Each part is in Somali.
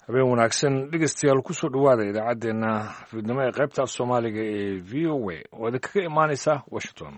habeen wanaagsan dhegeystayaal kusoo dhowaada idaacaddeenna fiidnimo ee qaybta soomaaliga ee v o a oo idinkaga imaanaysa washington.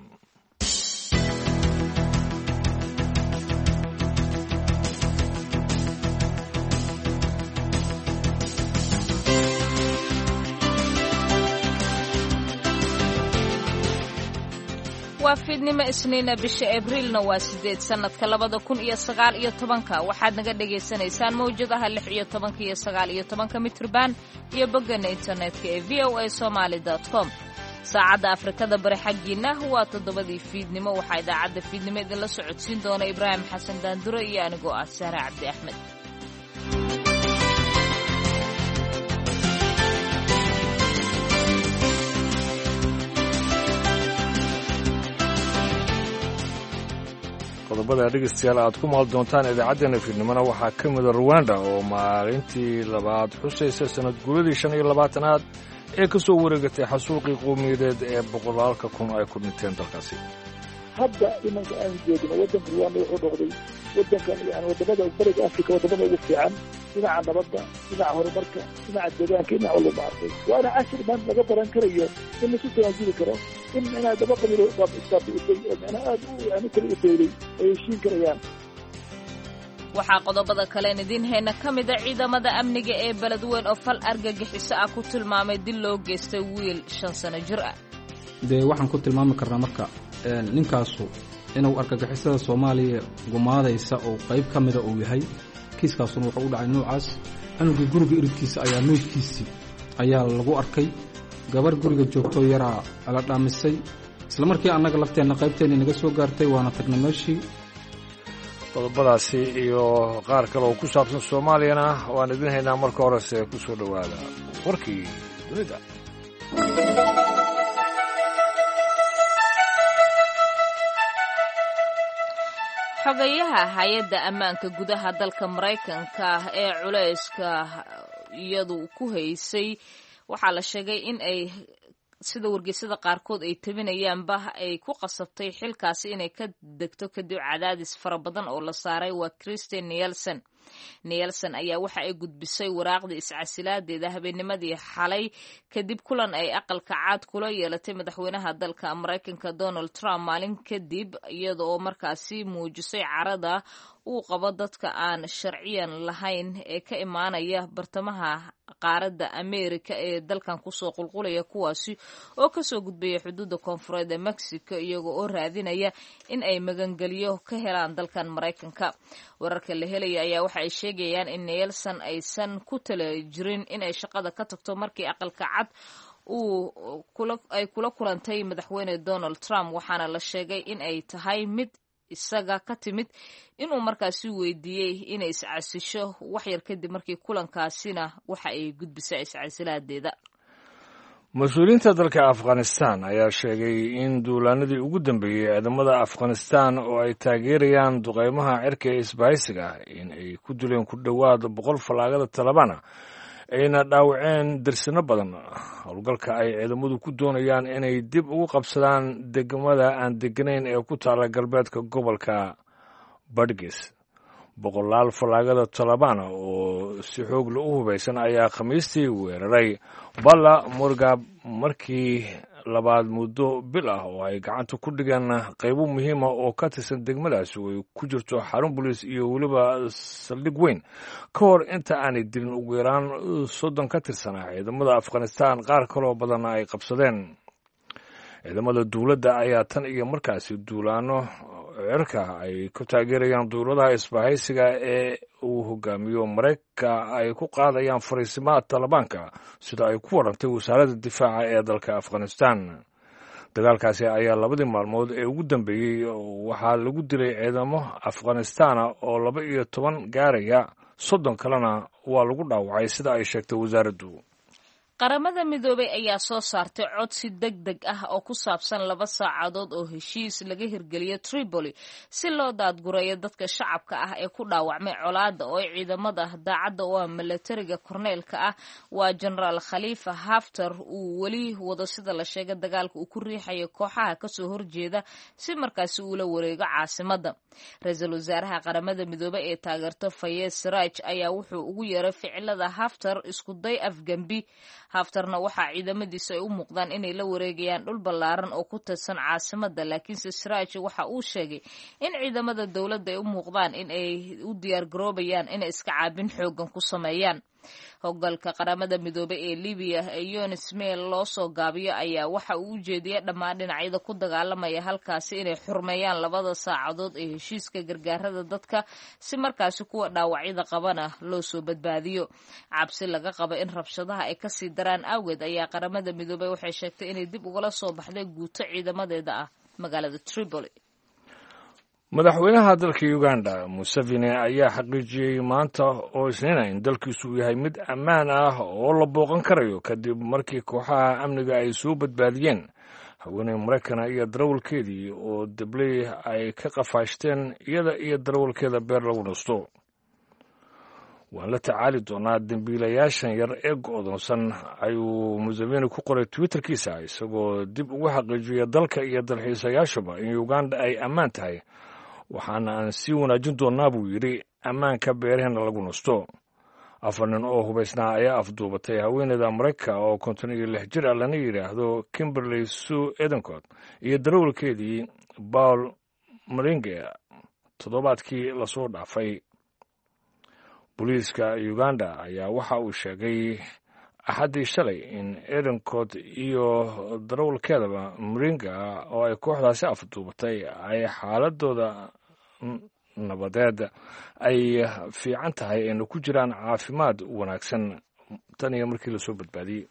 waa fiidnimo isniina bisha abriilna waa 8 sanadka 2019 waxaad naga dhagaysanaysaan mawjadaha 16 iyo 19 mitrban iyo bogana internetka ee voasomali.com. saacadda afrikada bari xaggiina waa 7 fiidnimo. waxaa idaacadda fiidnimo idinla socodsiin doona Ibraahim Xasan Daandure iyo anigoo ah Sahra Cabdi Axmed. qodobada dhegeystayaal aad ku maal doontaan idaacaddeenna fiidnimona waxaa ka mida Rwanda oo maalintii labaad xusaysa sanad guuradii 25aad ee ka soo wareegatay xasuuqii qowmiyadeed ee boqolaalka kun ay ku dhinteen dalkaasi. hadda imanka aan joogno waddanka Rwanda wuxuu noqday waddankan yani wadamada bariga Afrika wadamada ugu fiican dhinaca nabadda, dhinaca horumarka, dhinaca deegaanka, dhinaca walbahaartay. waana cashir maanta laga baran karayo in la isu tanaasuli karo in inaa daba qabiilo isbaabi'isay oo macnaa aad u yani kala u dowlay ay heshiin karayaan. waxaa qodobada kalen idiin hayna ka mida ciidamada amniga ee beledweyn oo fal argagixiso ah ku tilmaamay dil loo geystay wiil 5 sano jir ah. dee waxaan ku tilmaami karnaa marka ninkaasu inuu argagixisada Soomaaliya gumaadaysa oo qayb ka mida uu yahay. kiiskaasuna wuxuu u dhacay noocaas anugu guriga iridkiisa ayaa meydkiisii ayaa lagu arkay. gabar guriga joogto yaraa ala dhaamisay isla markii annaga lafteena qaybteena naga soo gaartay waana tagnay meeshii. qodobadaasi iyo qaar kale oo ku saabsan Soomaaliyana waan idin haynaa. marka horese ku soo dhowaada warkii dunida. xogayaha hay-adda ammaanka gudaha dalka Mareykanka ee culayska iyadu ku haysay waxaa la sheegay in ay sida wargeysada qaarkood ay tabinayaanba ay ku qasabtay xilkaasi inay ka degto kadib cadaadis fara badan oo la saaray. waa Christine Nielsen ayaa waxa ay gudbisay waraaqdii iscasilaadeeda habeennimadii xalay kadib kulan ay aqalka cad kula yeelatay madaxweynaha dalka Mareykanka Donald Trump maalin kadib iyada oo markaasi muujisay carada uu qabo dadka aan sharciyan lahayn ee ka imaanaya bartamaha qaaradda Ameerika ee dalkan kusoo qulqulaya kuwaasi oo kasoo gudbaya xuduudda koonfureed ee Mexico iyaga oo raadinaya in ay magangeliyo ka helaan dalkan Mareykanka. wararka la helaya ayaa waxa ay sheegayaan in Nielsen aysan ku tala jirin in ay shaqada ka tagto markii aqalka cad ay kula kulantay madaxweyne Donald Trump waxaana la sheegay in ay tahay mid isaga ka timid inuu markaasi weydiiyey inay iscasisho waxyar kadib markii kulankaasina waxa ay gudbisay iscasilaadeeda. mas-uuliyiinta dalka Afghanistan ayaa sheegay in duulaanadii ugu dambeeyey ciidamada Afghanistan oo ay taageerayaan duqeymaha cirka ee isbahaysiga in ay ku dileen ku dhowaad 100 fallaagada Taliban ayna dhaawaceen dirsino badan. howlgalka ay ciidamadu ku doonayaan inay dib ugu qabsadaan degmada aan deganayn ee ku taala galbeedka gobolka Badghis. boqolaal fallaagada Taliban oo si xoog leh u hubaysan ayaa Khamiistii weeraray Balla Murgab markii labaad muddo bil ah oo ay gacanta ku dhigeen qaybo muhiim ah oo ka tirsan degmadaasi oo ay ku jirto xarun booliis iyo weliba saldhig weyn ka hor inta aanay dilin ugu yaraan 30 ka tirsanaa ciidamada Afghanistan. qaar kaloo badan ay qabsadeen. ciidamada dawladda ayaa tan iyo markaasi duulaano cirka ay ku taageerayaan dowladaha isbahaysiga ee uu hogaamiyo Mareykanka ay ku qaadayaan fariisimaha Talibanka sida ay ku warantay wasaaradda difaaca ee dalka Afghanistan. dagaalkaasi ayaa 2 maalmood ee ugu dambeeyey waxaa lagu dilay ciidamo Afghanistan oo 12 gaaraya 30 kalena waa lagu dhaawacay sida ay sheegtay wasaaraddu. qaramada midoobay ayaa soo saartay codsi degdeg ah oo ku saabsan 2 saacadood oo heshiis laga hirgeliyo Tripoli si loo daadgureeyo dadka shacabka ah ee ku dhaawacmay colaadda oo ciidamada daacadda oo militariga korneelka ah waa General Khalifa Haftar uu weli wado sida la sheegay dagaalka uu ku riixayo kooxaha ka soo horjeeda si markaasi uu la wareego caasimadda. Ra'iisul Wasaaraha qaramada midoobay ee taageerto Fayez Sarraj ayaa wuxuu ugu yeeray ficilada Haftar isku day afgambi. Haftarna waxaa ciidamadiisa ay u muuqdaan inay la wareegayaan dhul ballaaran oo ku tirsan caasimadda, laakiinse Sarraj waxa uu sheegay in ciidamada dowladda ay u muuqdaan in ay u diyaar garoobayaan inay iska caabin xoogan ku sameeyaan. Hoggalka qaramada midoobay ee Libiya ee UNSMIL loo soo gaabiyo ayaa waxa uu u jeediyay dhammaan dhinacyada ku dagaalamaya halkaasi inay xurmeeyaan 2 saacadood ee heshiiska gargaarada dadka si markaasi kuwa dhaawacyada qabana loo soo badbaadiyo. Cabsi laga qabo in rabshadaha ay ka sii daraan awgeed ayaa qaramada midoobay waxay sheegtay inay dib ugala soo baxday guuto ciidamadeeda ah magaalada Tripoli. madaxweynaha dalka Uganda Museveni ayaa xaqiijiyay maanta oo isniina in dalkiisu yahay mid ammaan ah oo la booqan karayo kadib markii kooxaha amniga ay soo badbaadiyeen haweeney Mareykan iyo darawalkeedii oo dabley ay ka qafaashteen iyada iyo darawalkeeda beer lagu nasto. waan la tacaali doonaa dambiilayaashan yar ee go'doonsan ayuu Museveni ku qoray Twitterkiisa isagoo dib ugu xaqiijiyay dalka iyo dalxiisayaashuba in Uganda ay ammaan tahay. waxaana aan sii wanaajin doonaa buu yidhi ammaanka beeraheena lagu nasto. 4 nin oo hubaysnaa ayaa afduubatay haweeneyda Mareykan oo 56 jir ah lana yidhaahdo Kimberly Sue Edencourt iyo darawalkeedii Paul Maringe toddobaadkii lasoo dhaafay. booliiska Uganda ayaa waxa uu sheegay axaddii shalay in Edencourt iyo darawalkeedaba Maringa oo ay kooxdaasi afduubatay ay xaaladooda nabadeed ay fiican tahay ayna ku jiraan caafimaad wanaagsan tan iyo markii la soo badbaadiyey.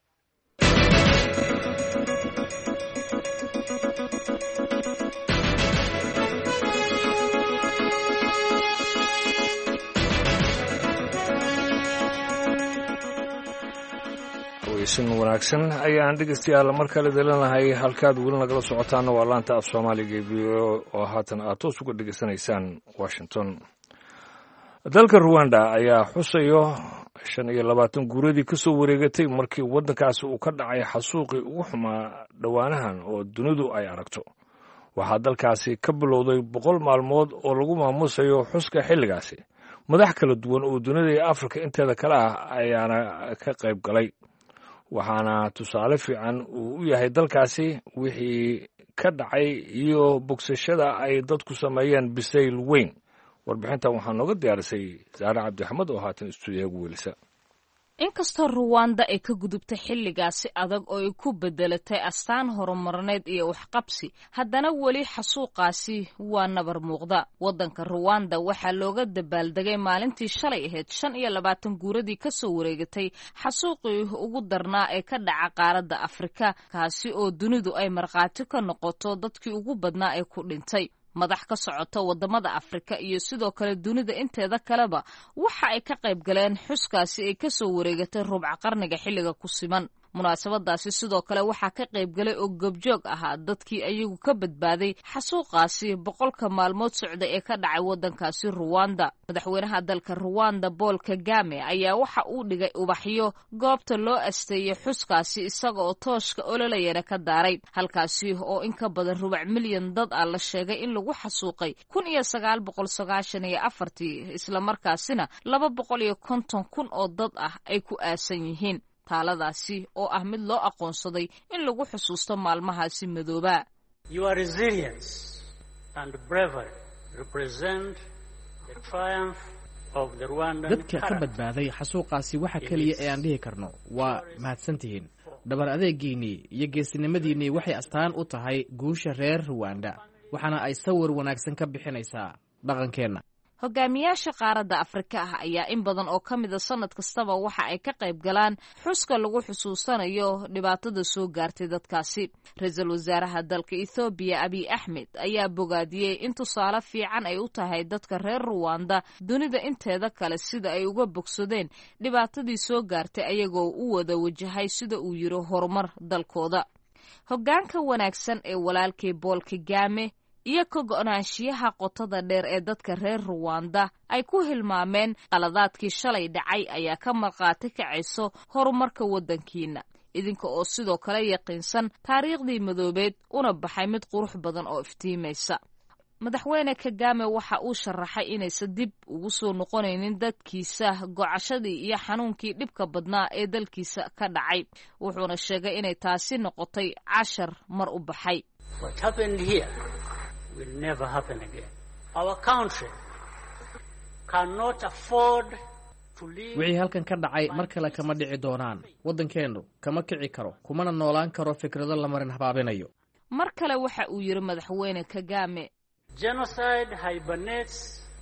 weysan wanaagsan ayaan dhegeystayaal mar kale delanahay halkaad weli nagala socotaana waa laanta af Soomaaliga oo haatan aad toos uga dhegeysanaysaan Washington. dalka Rwanda ayaa xusayo 25 guuradii ka soo wareegatay markii waddankaasi uu ka dhacay xasuuqii ugu xumaa dhawaanahan oo dunidu ay aragto. waxaa dalkaasi ka bilowday 100 maalmood oo lagu maamuusayo xuska xilligaasi. madax kala duwan oo dunida iyo Afrika inteeda kale ah ayaana ka qayb galay. waxaana tusaale fiican uu u yahay dalkaasi wixii ka dhacay iyo bogsashada ay dadku sameeyeen bisayl weyn. warbixintan waxaa nooga diyaarisay Saare Cabdi Axmed oo haatan istuudiyaha ugu weelisa. inkastoo Rwanda ay ka gudubtay xilligaasi adag oo ay ku bedelatay astaan horumarneed iyo waxqabsi, haddana weli xasuuqaasi waa nabar muuqda. waddanka Rwanda waxaa looga dabaaldegay maalintii shalay ahayd 25 guuradii ka soo wareegatay xasuuqii ugu darnaa ee ka dhaca qaaradda Afrika, kaasi oo dunidu ay markhaati ka noqoto dadkii ugu badnaa ee ku dhintay. madax ka socota wadamada Afrika iyo sidoo kale dunida inteeda kaleba waxa ay ka qayb galeen xuskaasi ay ka soo wareegatay rubع qarniga xilliga ku siman. munaasabadaasi sidoo kale waxaa ka qayb galay oo gobjoog ahaa dadkii ayagu ka badbaaday xasuuqaasi 100 maalmood socday ee ka dhacay waddankaasi Rwanda. madaxweynaha dalka Rwanda Paul Kagame ayaa waxa uu dhigay ubaxyo goobta loo asteeyay xuskaasi isaga oo tooshka ololayana ka daaray, halkaasi oo in ka badan 1 milyan dad ah la sheegay in lagu xasuuqay 1994 isla markaasina 250,000 oo dad ah ay ku aasan yihiin. taaladaasi oo ah mid loo aqoonsaday in lagu xusuusto maalmahaasi madooba. Your resilience and bravery represent the triumph of the Rwandan. dadka ka badbaaday xasuuqaasi waxa kaliya ee aan dhihi karno waa mahadsantihiin. dhabar adeegiinii iyo geesinimadiinii waxay astaan u tahay guusha reer Rwanda, waxaana ay sawir wanaagsan ka bixinaysaa dhaqankeenna. hogaamiyaasha qaaradda afrika ah ayaa in badan oo ka mida sanad kastaba waxa ay ka qayb galaan xuska lagu xusuusanayo dhibaatada soo gaartay dadkaasi. ra-iisul wasaaraha dalka ethoobiya abiy axmed ayaa bogaadiyey in tusaale fiican ay u tahay dadka reer ruwanda dunida inteeda kale sida ay uga bogsadeen dhibaatadii soo gaartay ayagoo u wada wajahay sida uu yiri horumar dalkooda. hoggaanka wanaagsan ee walaalkii Paul Kagame iyo ka go'naanshiyaha qotada dheer ee dadka reer Rwanda ay ku hilmaameen qaladaadkii shalay dhacay ayaa ka marqaati kacayso horumarka waddankiina, idinka oo sidoo kale yaqiinsan taariikhdii madoobeed una baxay mid qurux badan oo iftiimaysa. madaxweyne Kagame waxa uu sharaxay inaysan dib ugu soo noqonaynin dadkiisa gocashadii iyo xanuunkii dhibka badnaa ee dalkiisa ka dhacay, wuxuuna sheegay inay taasi noqotay cashar mar u baxay. Will never happen again. Our country cannot afford to live. wixii halkan ka dhacay mar kale kama dhici doonaan. waddankeenu kama kici karo, kumana noolaan karo fikrado la marin habaabinayo. mar kale waxa uu yiri madaxweyne Kagame, genocide hibernates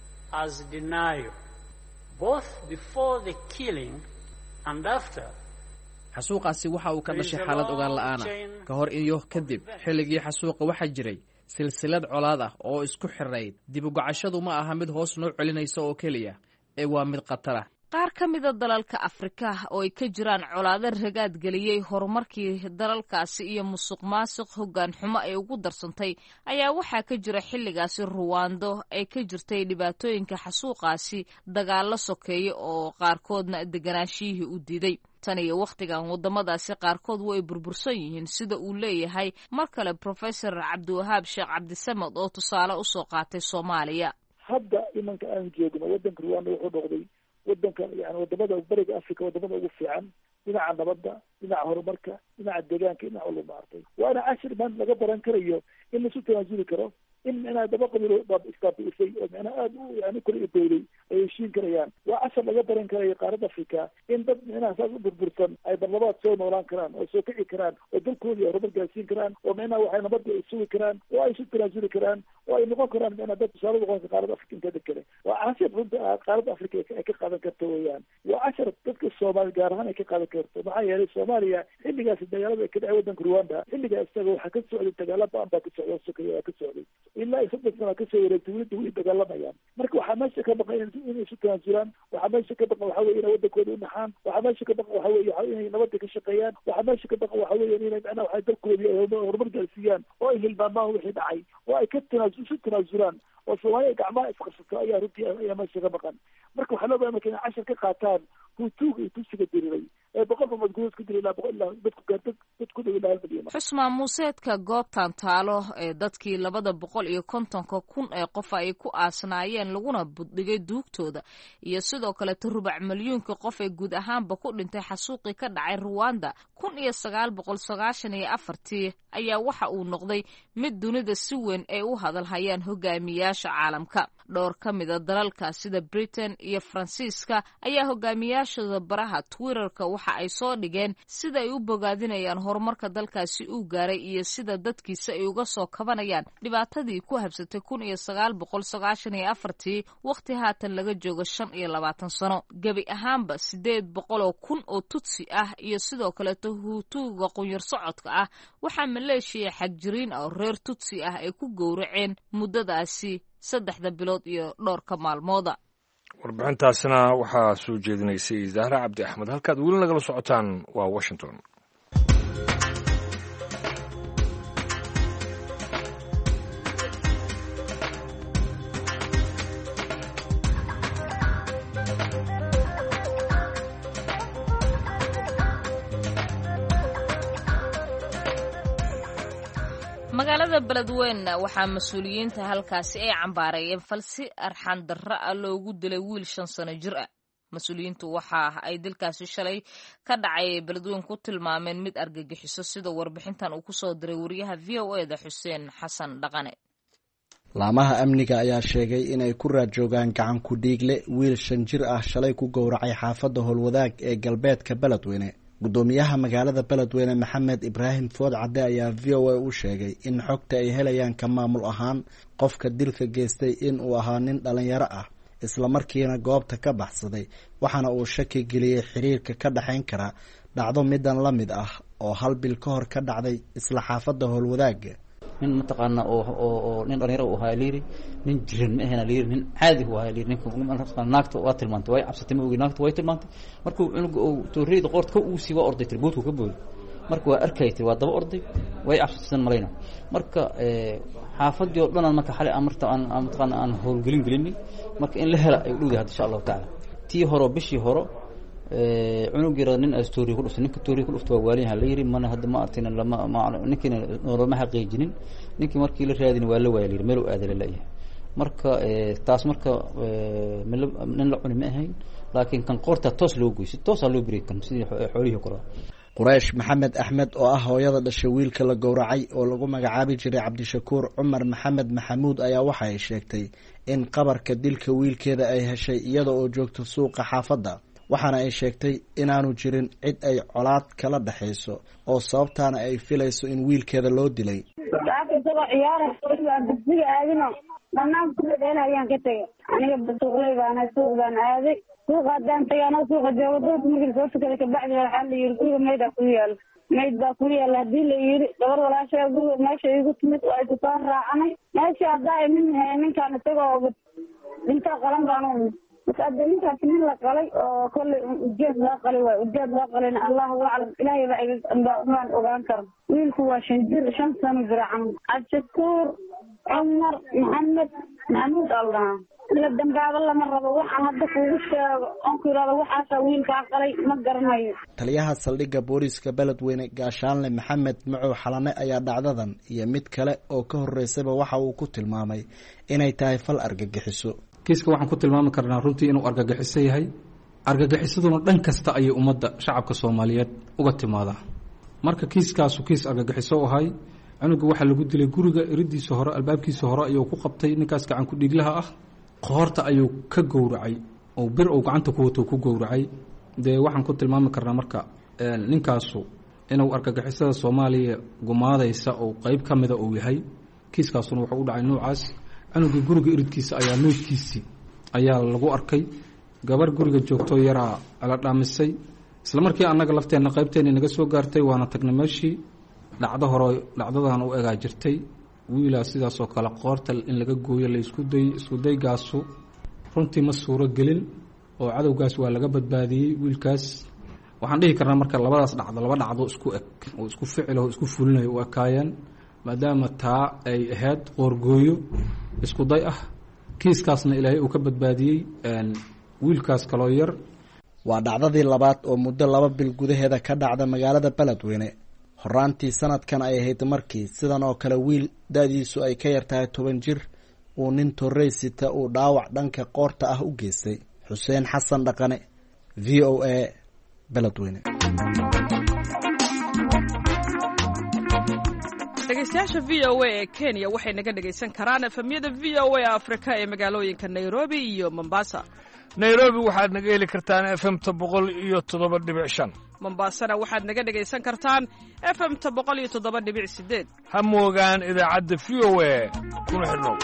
as denial, both before the killing and after. xasuuqaasi waxa uu ka dhashay xaalad ogaan la'aana ka hor iyo kadib. xilligii xasuuqa waxaa jiray silsilad colaad ah oo isku xirayd. dib u gocashadu ma aha mid hoos noo celinaysa oo keliya, ee waa mid khatar ah. qaar ka mida dalalka Afrika oo ay ka jiraan colaado ragaad geliyey horumarkii dalalkaasi iyo musuqmaasuq hoggaan xumo ay ugu darsantay ayaa waxaa ka jira xilligaasi Rwanda ay ka jirtay dhibaatooyinka xasuuqaasi dagaallo sokeeye oo qaarkoodna deganaashiyihii u diiday. tan iyo wakhtigan wadamadaasi qaarkood way burbursan yihiin sida uu leeyahay mar kale Professor Cabdiwahaab Sheekh Cabdisamad oo tusaale u soo qaatay Soomaaliya. hadda imanka aan joogno waddanka Rwanda wuxuu noqday waddanka yani wadamada bariga Afrika wadamada ugu fiican dhinaca nabadda, dhinaca horumarka, dhinaca deegaanka, dhinaca ulumaartay. waana cashir man laga baran karayo in lasu tanaasuli karo, in inaa daba qabiilo istaabisay oo macnaha aada u yani kula idowday ay heshiin karayaan. waa cashar laga baran karayo qaaradda Afrika in dad macnaha saas u burbursan ay barlabaad soo noolaan karaan oo soo kici karaan oo dalkoodii horumar gaarsiin karaan oo macnaha waxay nabadda ay sugi karaan oo ay isu tanaasuli karaan oo ay noqon karaan macnaha dad tusaale noqon qaaradda Afrika inteeda kale. waa cashar runta qaaradda Afrika ay ka qaadan karto weeyaan. waa cashar dadka Soomaali gaar ahaan ay ka qaadan karto. maxaa yeelay Soomaaliya xilligaasi dagaalada ka dhacay waddanka Rwanda xilligaa isaga waxaa ka socday dagaalo ba'an baa ka socday sokeeye ka socday ilaa 3 sano ka soo wareegtay weli way dagaalamayaan. marka waxaa meesha ka baqay inay isu tanaasulaan, waxaa meesha ka baqan waxa weeye inay waddankooda u naxaan, waxaa meesha ka baqan waxa weeye inay nabadda ka shaqeeyaan, waxaa meesha ka baqan waxa weeye inay macnaha waxay dalkoodii horumar gaarsiiyaan oo ay hilmaamaan wixii dhacay oo ay ka isu tanaasulaan oo Soomaaliya gacmaha isqabsato ayaa runtii ayaa meesha ka baqan. marka waxaa loo baahan marka inay cashar ka qaataan hutuuga iyo tusiga diriray ee boqolka madguud ku diray ilaa boqol ilaa dadku dhow ilaa 1 milyan. xusmaan muuseedka goobtan taalo ee dadkii 250,000 ee qof ay ku aasnaayeen laguna buddhigay duugtooda iyo sidoo kale rubac milyuunka qof ee guud ahaanba ku dhintay xasuuqii ka dhacay Rwanda 1994 ayaa waxa uu noqday mid dunida si weyn ay u hadal hayaan hogaamiyaasha caalamka. dhowr ka mida dalalka sida Britain iyo Faransiiska ayaa hogaamiyaashooda baraha Twitterka waxa ay soo dhigeen sida ay u bogaadinayaan horumarka dalkaasi uu gaaray iyo sida dadkiisa ay uga soo kabanayaan dhibaatadii ku habsatay 1994 waqti haatan laga joogo 25 sano. gebi ahaanba 800,000 oo Tutsi ah iyo sidoo kale Hutuuga qunyar socodka ah waxaa Maleeshiya xagjiriin oo reer Tutsi ah ay ku gowraceen muddadaasi 3 bilood iyo dhowrka maalmooda. warbixintaasina waxaa soo jeedinaysay Zahra Cabdi Axmed. halkaad weli nagala socotaan waa Washington. magaalada Beledweyne waxaa mas'uuliyiinta halkaasi ay cambaarayeen falsi arxan darro ah loogu dilay wiil 5 sano jir ah. mas'uuliyiintu waxa ay dilkaasi shalay ka dhacay Beledweyne ku tilmaameen mid argagixiso sida warbixintan uu ku soo diray wariyaha VOA-da Xuseen Xasan Dhaqane. laamaha amniga ayaa sheegay inay ku raad joogaan gacan ku dhiigle wiil 5 jir ah shalay ku gowracay xaafadda Howlwadaag ee galbeedka Beledweyne. gudoomiyaha magaalada Beledweyne Maxamed Ibraahim Food Cadde ayaa VOA u sheegay in xogta ay helayaan ka maamul ahaan qofka dilka geystay in uu ahaa nin dhalinyaro ah islamarkiina goobta ka baxsaday waxaana uu shaki geliyey xiriirka ka dhexayn kara dhacdo midan la mid ah oo hal bil ka hor ka dhacday isla xaafadda howlwadaaga. nin mataqaana oo nin dhalinyaro u ahaa liiri nin jiran ma ahna liiri nin caadi u ahaa liiri ninka naagta waa tilmaantay way cabsatay ma ogi naagta way tilmaantay markuu cunuga uu tooriyada qoorta uu sii waa orday tirboodku ka booday marka waa arkaytay waa daba orday way cabsatay malayna marka xaafadii oo dhan marka xalay amarta aan mataqaana aan howlgelin gelinay marka in la hela ay u dhowdahay insha Allah taala tii horo bishii horo cunugira nin story ku dhuftay ninka story ku dhuftay waa waaliyaha la yiri mana hadda ma artina lama ninkina noloma xaqiijinin ninkii markii la raadin waa la waayay meel uu aaday la yahay marka taas marka nin la cuni ma ahayn laakiin kan qorta toos loo goysay toos loo breekan sidii xoolihi koro. Quraysh Maxamed Axmed oo ah hooyada dhashay wiilka la gowracay oo lagu magacaabi jiray Cabdishakuur Cumar Maxamed Maxamuud ayaa waxa ay sheegtay in qabarka dilka wiilkeeda ay heshay iyada oo joogto suuqa xaafadda waxaana ay sheegtay inaanu jirin cid ay colaad kala dhaxayso oo sababtaana ay filayso in wiilkeeda loo dilay. suuqa haddaan tagaana suuqa joogo dadka markii soo tukada kabacdi waxaa la yiri guriga mayd baa ku yaala haddii la yiri gabar walaashaa guriga meesha igu timid waa isu soo raacanay meesha haddaa nin ninkaan isagoo intaa qalan baan marka hadda ninkaas nin la qalay oo kolley ujeed loo qalay waay ujeed loo qalayna allahu aclam ilaahay baan ogaan karo wiilku waa 5 sano jira camal Cabdishakuur Cumar Maxamed Maxamuud Allah la dambaaba lama rabo waxaan hadda kuugu sheego on ku yiraahdo waxaas wiilka qalay ma garanayo. Taliyaha saldhigga booliska Beledweyne Gaashaanle Maxamed Macow Xalane ayaa dhacdadan iyo mid kale oo ka horeysayba waxa uu ku tilmaamay inay tahay fal argagixiso. kiiska waxaan ku tilmaami karnaa runtii inuu argagixiso yahay argagixisaduna dhan kasta ayay ummadda shacabka Soomaaliyeed uga timaadaa marka kiiskaasu kiis argagixiso ahay cunuga waxa lagu dilay guriga iridiisa hore albaabkiisa hore ayuu ku qabtay ninkaas gacan ku dhiglaha ah qoorta ayuu ka gowracay oo bir uu gacanta ku wato ku gowracay waxaan ku tilmaami karnaa marka ninkaasu inuu argagixisada Soomaaliya gumaadaysa oo qayb kamida uu yahay kiiskaasuna wuxuu u dhacay noocaas cunuga guriga iridkiisa ayaa meedkiisi ayaa lagu arkay gabar guriga joogto yaraa ala dhaamisay isla markii annaga lafteena qaybteena naga soo gaartay waana tagnay meeshii dhacdadan u egaa jirtay wiila sidaas oo kale qoorta in laga gooyo la isku daygaasu runtii ma suuro gelin oo cadowgaas waa laga badbaadiyey wiilkaas waxaan dhihi karnaa marka laba dhacdo isku eg oo isku ficil oo isku fulinayo u ekaayeen maadaama taa ay ahayd qoorgooyo isku day ah kiiskaasna ilaahay uu ka badbaadiyey wiilkaas kaloo yar. Waa dhacdadii labaad oo muddo 2 bil gudaheeda ka dhacda magaalada Beledweyne horaantii sanadkan ay ahayd markii sidan oo kale wiil daadiisu ay ka yartahay 10 jir uu nin torreysita uu dhaawac dhanka qoorta ah u geystay. Xuseen Xasan Dhaqane VOA Beledweyne. dhegeystayaasha VOA ee Kenya waxay naga dhegeysan karaan efemyada VOA Afrika ee magaalooyinka Nairobi iyo Mombasa. Nairobi waxaad naga heli kartaan FM 107.5. Mombasana waxaad naga dhegeysan kartaan FM 107.8. Ha moogaan idaacadda VOA kuna xidhnow.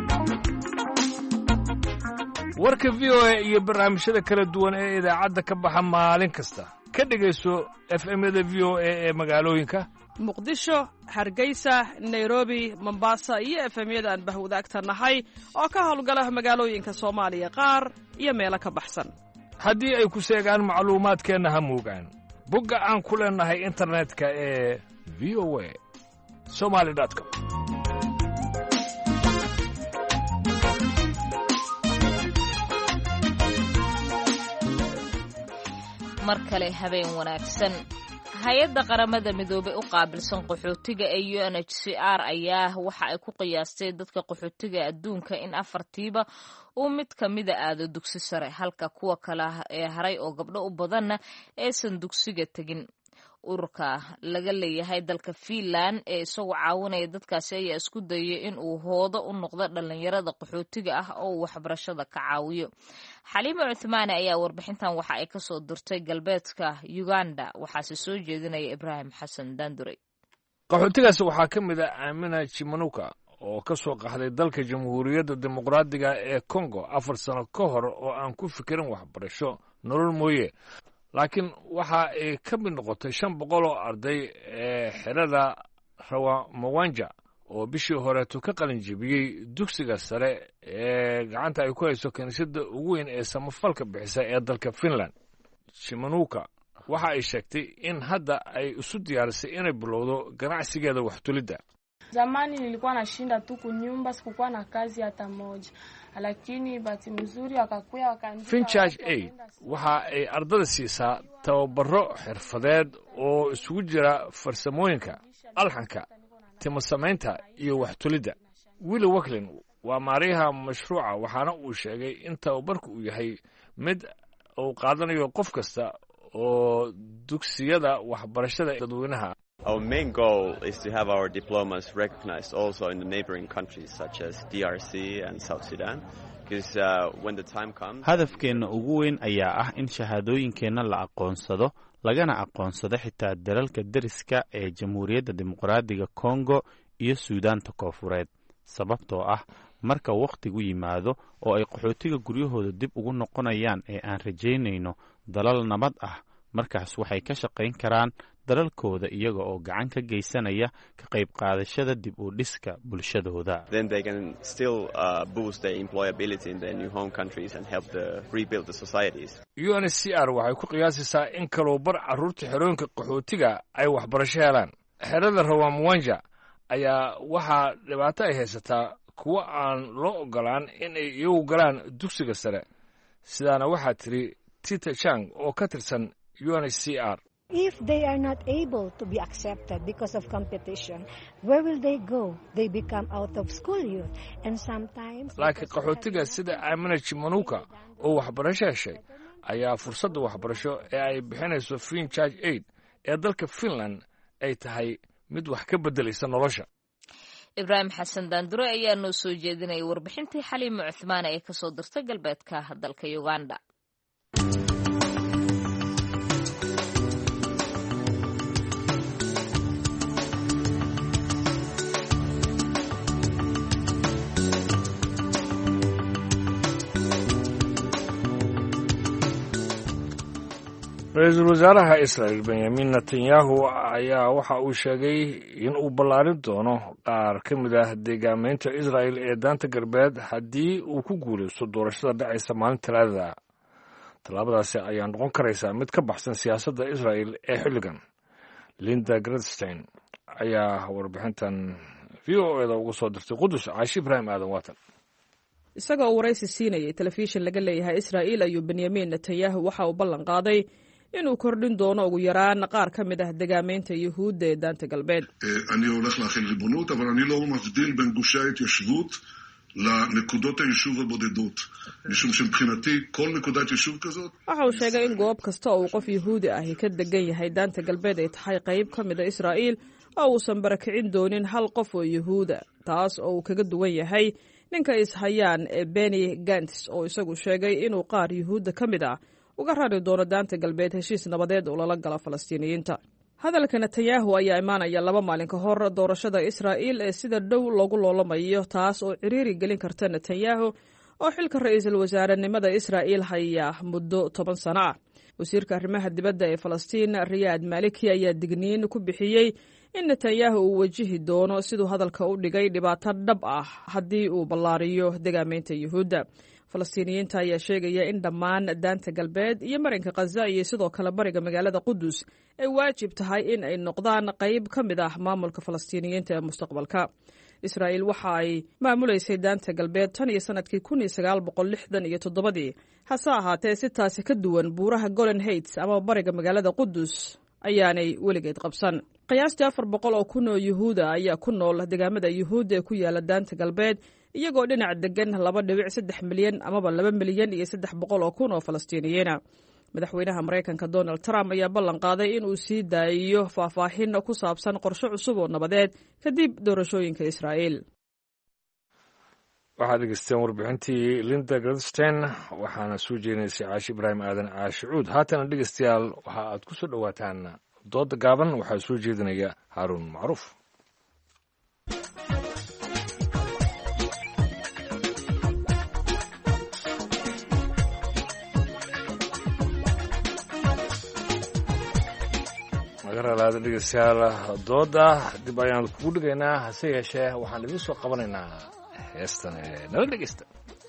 Warka VOA iyo barnaamijyada kala duwan ee idaacadda ka baxa maalin kasta. Ka dhegeyso FM-yada VOA ee magaalooyinka Muqdisho, Hargeysa, Nairobi, Mombasa iyo FM-yada aan bahwadaagta nahay oo ka howlgala magaalooyinka Soomaaliya qaar iyo meelo ka baxsan. Haddii ay ku sheegaan macluumaadkeena ha moogaan bogga aan ku leenahay internetka ee voa.somali.com. mar kale habeen wanaagsan. hay-adda qaramada midoobay u qaabilsan qaxootiga ee UNHCR ayaa waxa ay ku qiyaastay dadka qaxootiga adduunka in 4tiiba uu mid ka mida aado dugsi sare halka kuwa kale ee haray oo gabdho u badanna aysan dugsiga tegin. ururka laga leeyahay dalka Finland ee isagoo caawinaya dadkaasi ayaa isku dayay in uu hoodo u noqdo dhalinyarada qaxootiga ah oo waxbarashada ka caawiyo. Xaliimo Cuthmaane ayaa warbixintan waxa ay ka soo dirtay galbeedka Uganda waxaase soo jeedinaya Ibrahim Xasan Dandure. qaxootigaas waxaa ka mid ah Amina Chimanuka oo ka soo qaxday dalka jamhuuriyadda dimuqraadiga ee kongo 4 sano ka hor oo aan ku fikirin waxbarasho nolol mooye laakiin waxa ay ka mid noqotay 500 oo arday ee xerada Rawamawanja oo bishii horeeto ka qalin jebiyey dugsiga sare ee gacanta ay ku hayso kaniisadda ugu weyn ee samafalka bixisa ee dalka Finland. Shimanuka waxa ay sheegtay in hadda ay isu diyaarisay inay bilowdo ganacsigeeda waxtulidda. Zamani nilikuwa nashinda tu kunyumba, sikukuwa na kazi hata moja, lakini bahati nzuri wakakuya wakaandika. Finchurch Aid waxa ay ardada siisaa tababaro xirfadeed oo isugu jira farsamooyinka, alxanka, timo samaynta iyo waxtulidda. Willy Wacklin waa maariyaha mashruuca waxaana uu sheegay in tababarku uu yahay mid uu qaadanayo qof kasta oo dugsiyada waxbarashada dadweynaha. Our main goal is to have our diplomas recognized also in the neighboring countries such as DRC and South Sudan. When the time comes, hadafkeena ugu weyn ayaa ah in shahaadooyinkeena la aqoonsado lagana aqoonsado xitaa dalalka deriska ee Jamhuuriyadda Dimuqraadiga Kongo iyo Suudaanta Koonfureed sababtoo ah marka waqtigu yimaado oo ay qaxootiga guryahooda dib ugu noqonayaan ee aan rajaynayno dalal nabad ah markaas waxay ka shaqayn karaan dalalkooda iyaga oo gacan ka geysanaya ka qayb qaadashada dib u dhiska bulshadooda. Then they can still boost their employability in their new home countries and help to rebuild the societies. UNHCR waxay ku qiyaasaysaa in kaloobar carruurta xerooyinka qaxootiga ay waxbarasho helaan. Xerada Rawamawanja ayaa waxaa dhibaato ay haysataa kuwa aan loo ogolaan in ay iyagu galaan dugsiga sare. Sidaana waxaa tiri Tita Chang oo ka tirsan UNHCR. If they are not able to be accepted because of competition, where will they go? They become out of school youth, and sometimes. Laakiin qaxootiga sida Amina Chimanuka oo waxbarasho heshay ayaa fursadda waxbarasho ee ay bixinayso Finchurch Aid ee dalka Finland ay tahay mid wax ka beddelaysa nolosha. Ibrahim Xasan Daandure ayaa noo soo jeedinayay warbixintii Xaliimo Cuthmaan ee ka soo dirtay galbeedka dalka Uganda. ra-iisul wasaaraha Israel Benjamin Netanyahu ayaa waxa uu sheegay in uu ballaarin doono qaar ka mid ah deegaamaynta Israel ee daanta galbeed haddii uu ku guulaysto doorashada dhacaysa maalinta Talaadada. Tallaabadaasi ayaa noqon karaysa mid ka baxsan siyaasadda Israel ee xilligan. Linda Gradstein ayaa warbixintan VOA-da ugu soo dirtay Qudus. Caashi Ibraahim Aadan Waatan. isagoo waraysi siinayay telefishin laga leeyahay Israel ayuu Benjamin Netanyahu waxa uu ballan qaaday inuu kordhin doono ugu yaraan qaar ka mid ah deegaamaynta Yuhuudda ee daanta galbeed. אני הולך להחיל ריבונות, אבל אני לא מבדיל בין גושי ההתיישבות לנקודות היישוב הבודדות. משום שמבחינתי כל נקודת יישוב כזאת. waxa uu sheegay in goob kasta oo qof Yuhuudi ah ka degan yahay daanta galbeed ay tahay qayb ka mid ah Israel oo uusan barakicin doonin hal qof oo Yuhuuda, taas oo uu kaga duwan yahay ninka ishayaan ee Benny Gantz oo isagu sheegay inuu qaar Yuhuudda ka mid ah uga rari doono daanta galbeed heshiis nabadeed oo lala gala Falastiiniyiinta. hadalka Netanyahu ayaa imaanaya 2 maalin ka hor doorashada Israel ee sida dhow loogu loolamayo, taas oo ciriiri gelin karta Netanyahu oo xilka ra'iisul wasaarenimada Israel haya muddo 10 sano ah. wasiirka arrimaha dibadda ee Falastiin Riyad Maliki ayaa digniin ku bixiyay in Netanyahu uu wajihi doono siduu hadalka u dhigay dhibaato dhab ah haddii uu ballaariyo deegaamaynta Yuhuudda. Falastiiniyiinta ayaa sheegaya in dhammaan daanta galbeed iyo marinka Gaza iyo sidoo kale bariga magaalada Qudus ay waajib tahay in ay noqdaan qayb ka mid ah maamulka Falastiiniyiinta ee mustaqbalka. Israel waxa ay maamuleysay daanta galbeed tan iyo sanadkii 1967 hase ahaatee si taasi ka duwan buuraha Golan Heights ama bariga magaalada Qudus ayaanay weligeed qabsan. qiyaastii 400 oo kun oo Yuhuuda ayaa ku nool deegaamada Yuhuudda ee ku yaala daanta galbeed, iyagoo dhinac degan 2.3 milyan ama 2 milyan iyo 300 oo kun oo Falastiiniyiin. madaxweynaha Mareykanka Donald Trump ayaa ballan qaaday in uu sii daayo faahfaahin ku saabsan qorshe cusub oo nabadeed kadib doorashooyinka Israel. waxaad dhegeysteen warbixintii Linda Gradstein waxaana soo jeedinaysay Caashi Ibraahim Aadan Caashicuud. haatana dhegeystayaal waxa aad ku soo dhawaataan dooda gaaban waxaa soo jeedinaya Haaruun Macruuf. naga raalaada dhegeystayaal dooda dib ayaan kugu dhigaynaa hase yeeshee waxaan idiin soo qabanaynaa heestan ee nala dhegeysta.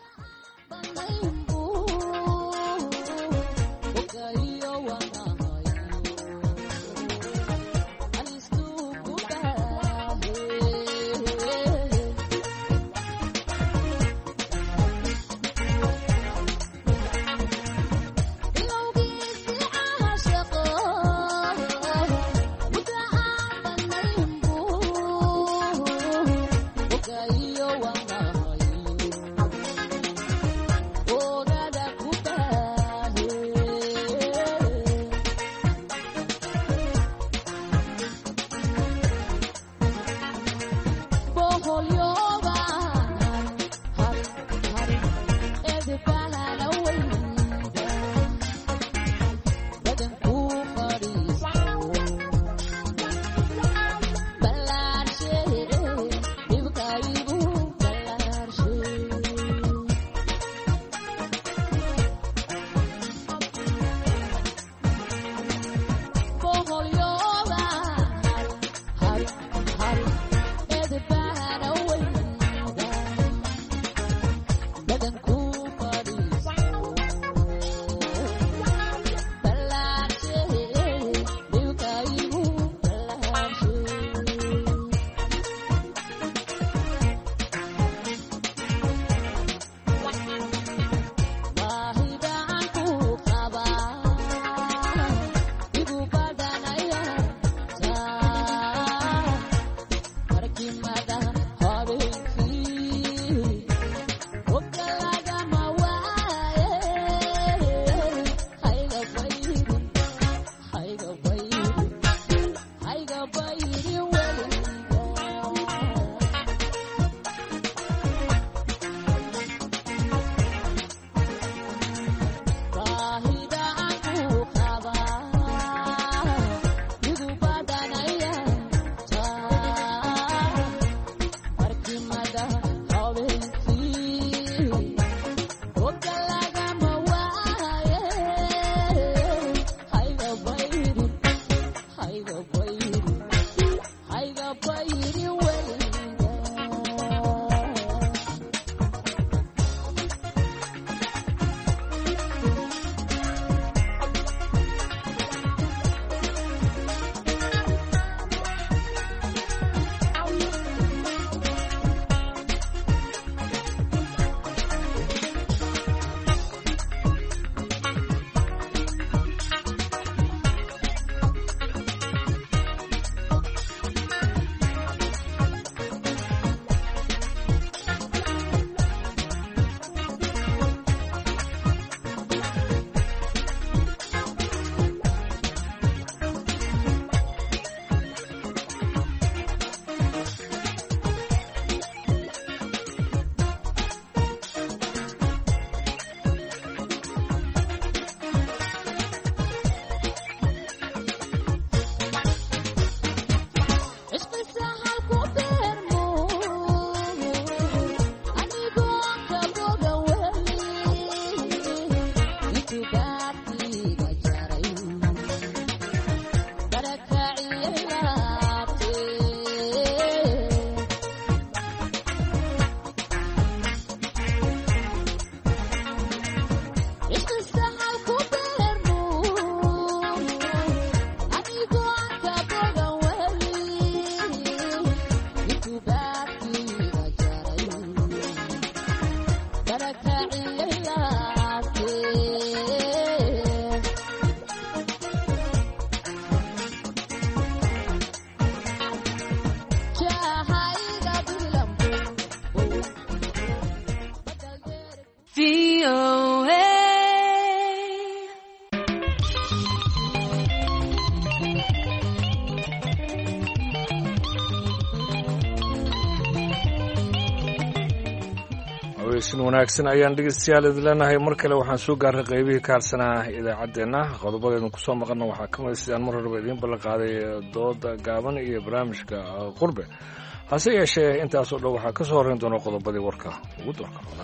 sin wanaagsan ayaan dhegeystayaal idin leenahay mar kale waxaan soo gaarnay qaybihii ka harsanaa idaacaddeenna qodobadeenu kusoo maqanna waxaa ka mid sidaan mar horeba idiin ballan qaaday dooda gaaban iyo barnaamijka qurbe hase yeeshee intaasoo dhan waxaa ka soo horrayn doona qodobadii warka ugu doorka roona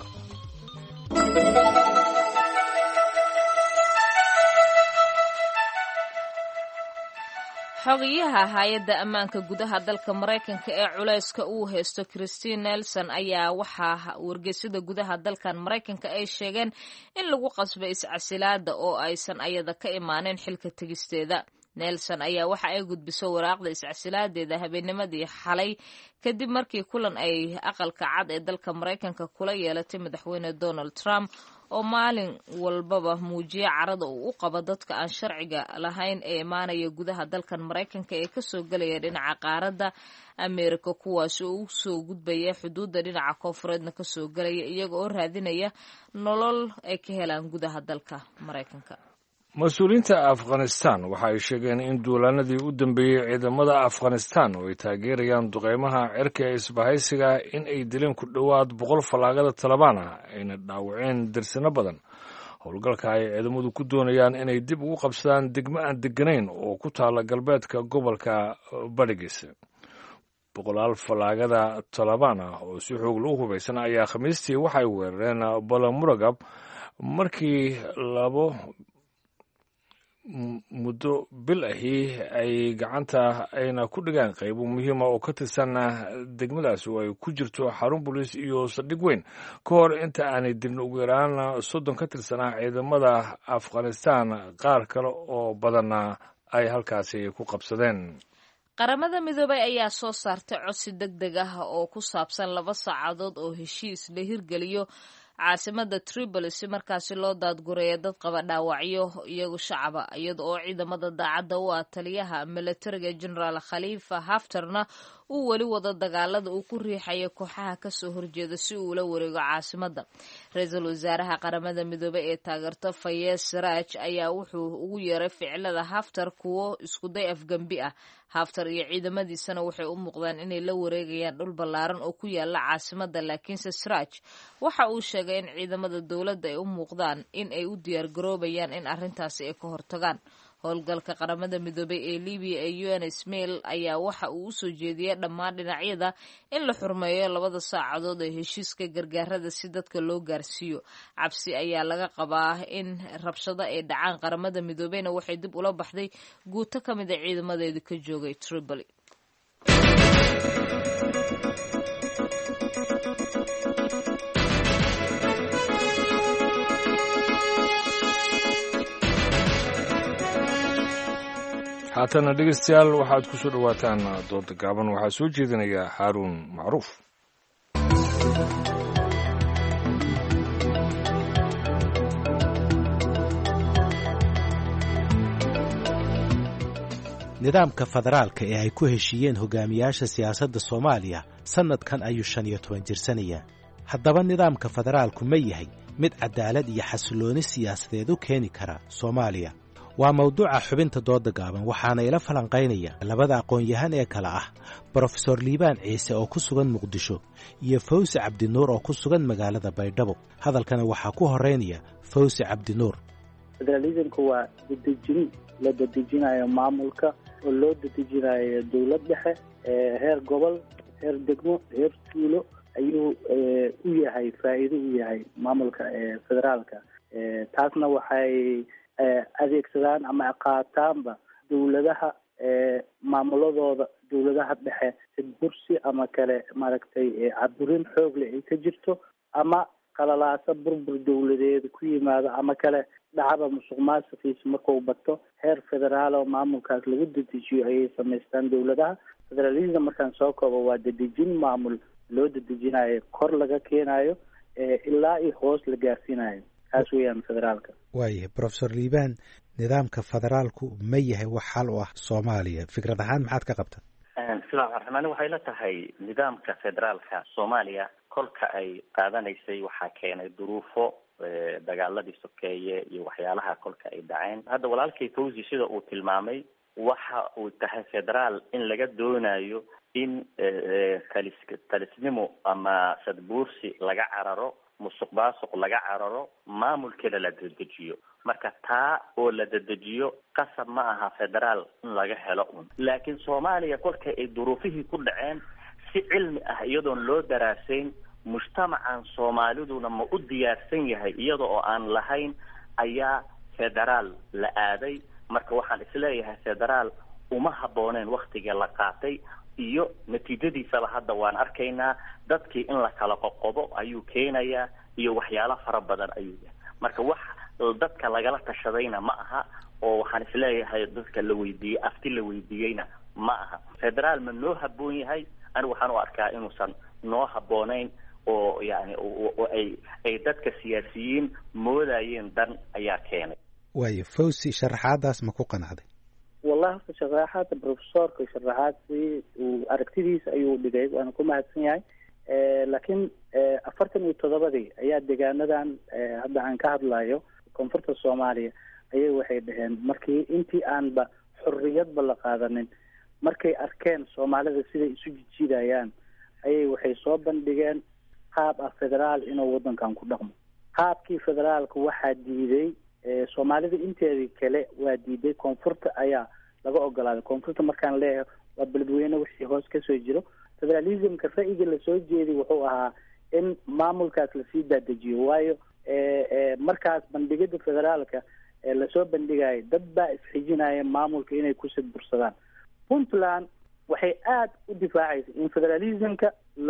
xogayaha hay-adda ammaanka gudaha dalka maraykanka ee culayska uu haysto Christine Nelson ayaa waxaa wargeysyada gudaha dalkan maraykanka ay sheegeen in lagu qasbay iscasilaada oo aysan ayada ka imaanin xilka tegisteeda. Nelson ayaa waxa ay gudbiso waraaqda iscasilaadeeda habeennimadii xalay kadib markii kulan ay aqalka cad ee dalka maraykanka kula yeelatay madaxweyne Donald Trump oo maalin walbaba muujiya carada uu u qabo dadka aan sharciga lahayn ee imaanaya gudaha dalkan maraykanka ee kasoo gelaya dhinaca qaaradda Ameerika, kuwaas oo u soo gudbaya xuduudda dhinaca koonfureedna kasoo gelaya iyaga oo raadinaya nolol ay ka helaan gudaha dalka maraykanka. mas-uuliyiinta afghanistan waxa ay sheegeen in duulaanadii u dambeeyey ciidamada afghanistan oo ay taageerayaan duqeymaha cirka ee isbahaysiga in ay dileen ku dhowaad 100 fallaagada talabaan ah ayna dhaawaceen darsano badan. howlgalka ay ciidamadu ku doonayaan inay dib ugu qabsadaan degmo aan deganayn oo ku taala galbeedka gobolka badhigis. 100 fallaagada talabaan ah oo si xoog loo hubaysan ayaa khamiistii waxay weerareen balamuragab markii muddo bil ahi ay gacanta ayna ku dhigaan qaybo muhiima oo ka tirsan degmadaas oo ay ku jirto xarun booliis iyo saldhig weyn ka hor inta aanay dilin ugu yaraan 30 ka tirsanaa ciidamada afghanistan. qaar kale oo badanna ay halkaasi ku qabsadeen. qaramada midoobay ayaa soo saartay codsi degdeg ah oo ku saabsan 2 saacadood oo heshiis la hirgeliyo caasimada Tripoli si markaasi loo daadgureeyo dad qaba dhaawacyo iyagu shacaba, iyada oo ciidamada daacadda u ah taliyaha militariga General Khalifa Haftarna uu weli wada dagaalada uu ku riixayo kooxaha kasoo horjeeda si uu la wareego caasimada. ra-iisul wasaaraha qaramada midoobay ee taageerta Fayez Sarraj ayaa wuxuu ugu yeeray ficilada Haftar kuwo iskuday afgambi ah. Haftar iyo ciidamadiisana waxay u muuqdaan inay la wareegayaan dhul ballaaran oo ku yaala caasimada, laakiinse Sarraj waxa uu sheegay in ciidamada dowladda ay u muuqdaan in ay u diyaar garoobayaan in arrintaasi ay ka hortagaan. howlgalka qaramada midoobay ee Libiya ee UNSMIL ayaa waxa uu usoo jeediyay dhammaan dhinacyada in la xurmeeyo 2 saacadood ee heshiiska gargaarada si dadka loo gaarsiiyo. cabsi ayaa laga qabaa in rabshado ay dhacaan. qaramada midoobeyna waxay dib ula baxday guuto ka mid ah ciidamadeedu ka joogay Tripoli. haatana dhegeystayaal waxaad ku soo dhowaataan dooda gaaban. waxaa soo jeedinaya Haaruun Macruuf. nidaamka federaalka ee ay ku heshiiyeen hogaamiyaasha siyaasadda Soomaaliya sanadkan ayuu 15 jirsanayaa. haddaba nidaamka federaalku ma yahay mid cadaalad iyo xasilooni siyaasadeed u keeni kara Soomaaliya? waa mawduuca xubinta dooda gaaban, waxaana ila falanqaynaya 2 aqoon-yahan ee kala ah Professor Liibaan Ciise oo ku sugan Muqdisho iyo Fawzi Cabdinuur oo ku sugan magaalada Baydhabo. hadalkana waxaa ku horeynaya Fawzi Cabdinuur. federalismku waa dedejin la dedejinayo maamulka oo loo dedejinayo dowlad dhexe heer gobol, heer degmo, heer tuulo ayuu u yahay faa'iido u yahay maamulka federaalka. taasna waxay adeegsadaan ama qaataanba dowladaha maamuladooda dowladaha dhexe bursi ama kale maaragtay caburin xoog leh ay ka jirto ama qalalaasa burbur dowladeed ku yimaado ama kale dhacaba musuq maasuqiisa markuu bato heer federaal oo maamulkaas lagu dedejiyo ayay samaystaan dowladaha. federalism markaan soo koobo waa dedejin maamul loo dedejinayo kor laga keenayo ilaa iyo hoos la gaarsiinayo. kaas weeyaan federaalka. waayahay Professor Liibaan, nidaamka federaalku ma yahay wax xal u ah Soomaaliya? fikrad ahaan maxaad ka qabtaa? bismillahirrahmaanirrahiim. waxay la tahay nidaamka federaalka Soomaaliya kolka ay qaadanaysay waxaa keenay duruufo dagaaladii sokeeye iyo waxyaalaha kolka ay dhaceen. hadda walaalkay Fawzi sida uu tilmaamay waxa uu tahay federaal in laga doonayo in talisnimo ama sadbuursi laga cararo, musuq maasuq laga cararo, maamulkeeda la dedejiyo. marka taa oo la dedejiyo qasab ma aha federaal in laga helo laakiin Soomaaliya kolka ay duruufihii ku dhaceen si cilmi ah iyadoon loo daraasayn mujtamacan Soomaaliduna ma u diyaarsan yahay iyada oo aan lahayn ayaa federaal la aaday. marka waxaan isleeyahay federaal uma habbooneen waktiga la qaatay iyo natiijadiisaba hadda waan arkaynaa. dadkii in la kala qoqobo ayuu keenayaa iyo waxyaalo fara badan ayuu yahay. marka wax dadka lagala tashadayna ma aha, oo waxaan isleeyahay dadka la weydiiyey afti la weydiiyeyna ma aha. federaal ma noo habboon yahay? anigu waxaan u arkaa inuusan noo habboonayn, oo yani ay dadka siyaasiyiin moodayeen dan ayaa keenay. waayo Fawzi, sharaxaadaas ma ku qanacday? wallahi sharaxaadka professorka sharaxaadkii uu aragtidiisa ayuu dhigay, waana ku mahadsan yahay. laakiin 47 ayaa deegaanadan hadda aan ka hadlayo koonfurta Soomaaliya ayay waxay dhaheen markii intii aanba xorriyadba la qaadanin, markay arkeen Soomaalida siday isu jiidayaan ayay waxay soo bandhigeen qaab federaal inuu wadankan ku dhaqmo. qaabkii federaalka waxaa diiday Soomaalida inteedii kale waa diiday. koonfurta ayaa laga ogolaaday. koonfurta markaan leeyahay waa beledweyne wixii hoos kasoo jiro. federalismka ra'yiga lasoo jeeday wuxuu ahaa in maamulkaas lasii daadejiyo, waayo markaas bandhigida federaalka lasoo bandhigaya dad baa isxijinaya maamulka inay ku sadbursadaan. puntland waxay aada u difaacaysa in federalismka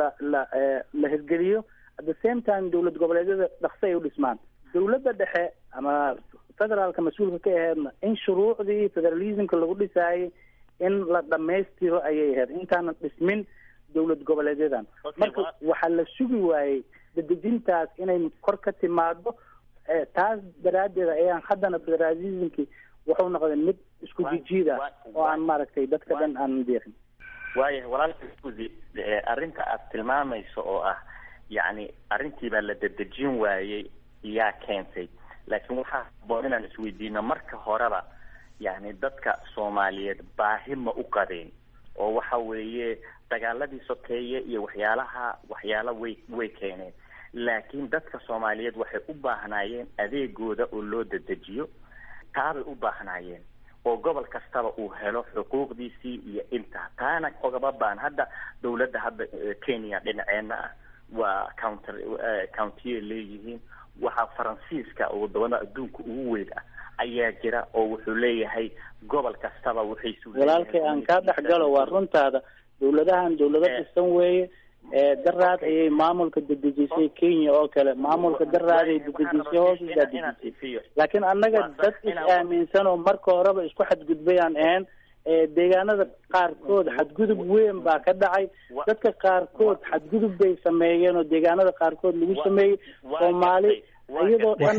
la hirgeliyo, at the same time dowlad goboleedyada dhaqso ay u dhismaan. dowladda dhexe ama federaalka mas-uulka ka aheedna in shuruucdii federalismka lagu dhisaayay in la dhamaystiro ayay ahayd intaanan dhismin dowlad goboleedyadan. marka waxaa la sugi waayey dadejintaas inay kor ka timaado. taas daraaddeed ayaan haddana federalismkii wuxuu noqday mid isku jijiida oo aan maaragtay dadka dhan aan deeqin. waayahay walaalka Fawzi, arrinta aad tilmaamayso oo ah yani arrintii baa la dadejin waayey yaa keentay. laakiin waxaa habboon inaan isweydiino marka horeba yani dadka Soomaaliyeed baahi ma u qabeen, oo waxa weeye dagaaladii sokeeye iyo waxyaalo way keeneen. laakiin dadka Soomaaliyeed waxay u baahnaayeen adeegooda oo loo dadejiyo. taabay u baahnaayeen oo gobol kastaba uu helo xuquuqdiisii iyo intaa. taana ogaba baan hadda dowladda hadda Kenya dhinaceena ah waa county leeyihiin. waxaa Faransiiska oo wadamada adduunka ugu weyn ah ayaa jira oo wuxuu leeyahay gobol kastaba waxay walaalkay aan ka dhaxgalo waa runtaada. dowladahan dowlado dhisan weeye. daraad ayay maamulka dadejisay Kenya oo kale. maamulka daraad ay dadejisay hoos u dadejisay. laakiin annaga dad is-aaminsan oo marka horeba isku xadgudbayaan ahayn. deegaanada qaarkood xadgudub weyn baa ka dhacay. dadka qaarkood xadgudub bay sameeyeen oo deegaanada qaarkood lagu sameeyey. Soomaali iyadoo dhan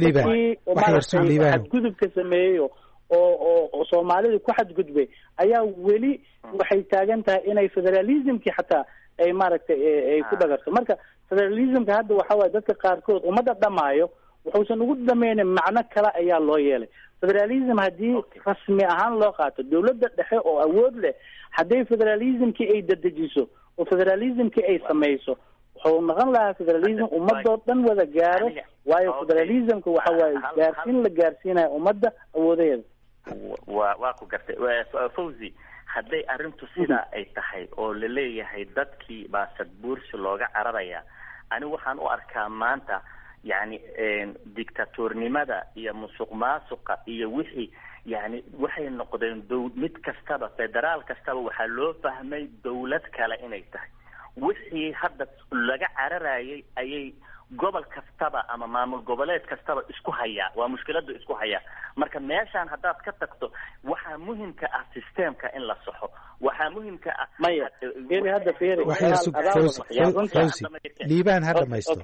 xadgudubka sameeyey oo Soomaalida ku xadgudbay ayaa weli waxay taagan tahay inay federalismkii xataa ay maaragtay ay ku dhagarto. marka federalismka hadda waxa waaye dadka qaarkood ummadda dhamaayo wuxuusan ugu dhameynin macno kale ayaa loo yeelay. federalism haddii rasmi ahaan loo qaato dowladda dhexe oo awood leh hadday federalismkii ay dadejiso oo federalismkii ay samayso wuxuu noqon lahaa federalism ummadoo dhan wada gaaro. waayo federalismka waxa waaye gaarsiin la gaarsiinayo ummadda awoodaheeda. waa ku gartay Fawzi, hadday arrintu sidaa ay tahay oo la leeyahay dadkii baa sadbuursi looga cararaya, ani waxaan u arkaa maanta yani dictatornimada iyo musuqmaasuqa iyo wixii yani waxay noqdeen mid kastaba federaal kastaba waxaa loo fahmay dowlad kale inay tahay. wixii hadda laga cararayay ayay gobol kastaba ama maamul goboleed kastaba isku hayaa. waa mushkilada isku hayaa. marka meeshaan haddaad ka tagto waxaa muhiimka ah systemka in la saxo. waxaa muhiimka ah maya geeli hadda fiiri liibaan ha dhamaysto.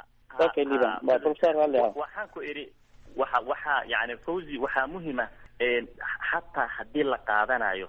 waxaan ku idhi waxaa yani Fawzi waxaa muhiima xataa haddii la qaadanayo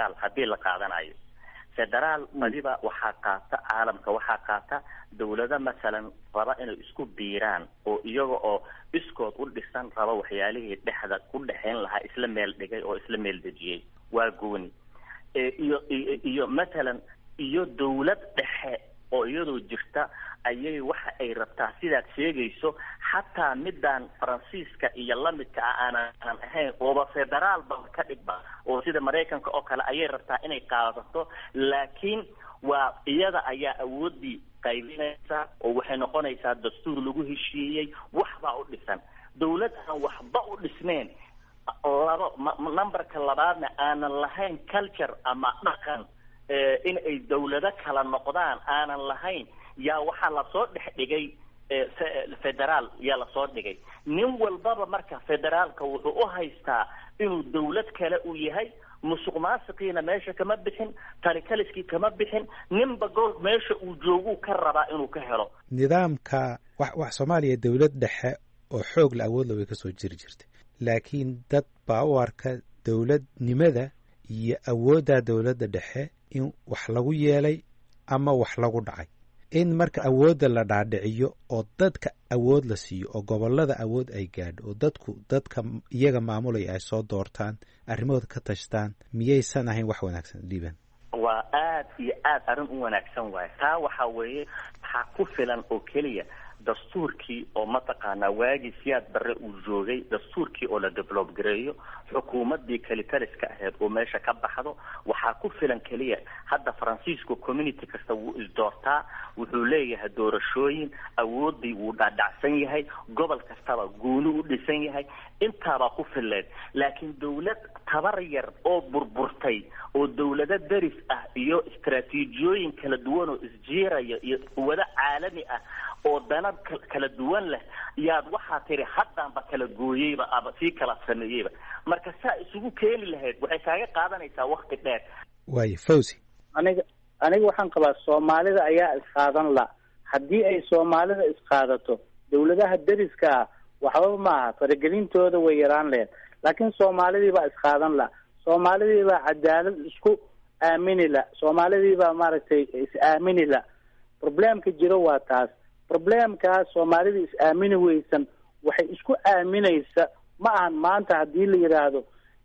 federaal badiba waxaa qaata caalamka, waxaa qaata dowlado masalan raba inay isku biiraan oo iyaga oo iskood u dhisan raba waxyaalihii dhexda ku dhexeyn lahaa isla meel dhigay oo isla meel dejiyey. waa gooni. iyo masalan iyo dowlad dhexe oo iyadoo jirta ayay waxa ay rabtaa sidaad sheegayso xataa midaan Faransiiska iyo lamidka aanan ahayn ooba federaal ba ka dhigba oo sida Mareykanka oo kale ayay rabtaa inay qaadato. laakiin waa iyada ayaa awoodii qaybinaysa oo waxay noqonaysaa dastuur lagu heshiiyey waxba u dhisan. dowlad aan waxba u dhisneen numberka labaadna aanan lahayn culture ama dhaqan in ay dawlado kala noqdaan aanan lahayn yaa waxaa lasoo dhex dhigay federaal yaa lasoo dhigay. nin walbaba marka federaalka wuxuu u haystaa inuu dawlad kale u yahay. musuq maasiqiina meesha kama bixin, talikaliskii kama bixin, ninba gool meesha uu jooguu ka rabaa inuu ka helo. nidaamka wax Soomaaliya dawlad dhexe oo xoog la awood leh way ka soo jiri jirtay, laakiin dad baa u arka dawladnimada iyo awoodda dawladda dhexe in wax lagu yeelay ama wax lagu dhacay. in marka awoodda la dhaadhiciyo oo dadka awood la siiyo oo gobollada awood ay gaadho oo dadka iyaga maamulaya ay soo doortaan arrimahooda ka tashtaan, miyaysan ahayn wax wanaagsan Liibaan? waa aad iyo aad arrin u wanaagsan waaye. taa waxaa weeye waxaa ku filan oo keliya dastuurkii oo mataqaanaa waagii Siyaad Barre uu joogay, dastuurkii oo la develop gareeyo, xukuumaddii kalitaliska ahayd oo meesha ka baxdo. waxaa ku filan keliya hadda Francisco community kasta wuu isdoortaa, wuxuu leeyahay doorashooyin, awooddii wuu dhaadhacsan yahay, gobol kastaba gooni u dhisan yahay. intaabaa ku fileed. laakiin dawlad tabar yar oo burburtay oo dawlado daris ah iyo istaraatiijiyooyin kala duwan oo isjiiraya iyo wada caalami ah oo dana kala duwan leh yaad waxaa tiri haddaanba kala gooyeyba ama sii kala sameeyeyba. marka saa isugu keeni lahayd waxay kaaga qaadanaysaa waqti dheer. waayo Fawzi, aniga waxaan qabaa Soomaalida ayaa isqaadan la. haddii ay Soomaalida isqaadato dawladaha dariska ah waxba maaha, faragelintooda way yaraan lahayd. laakiin Soomaalidii baa isqaadan la, Soomaalidii baa cadaalad isku aamini la, Soomaalidii baa maaragtay is aamini la. problemka jiro waa taas. problemkaas Soomaalida is aamini weysan waxay isku aaminaysa ma ahan maanta haddii la yiraahdo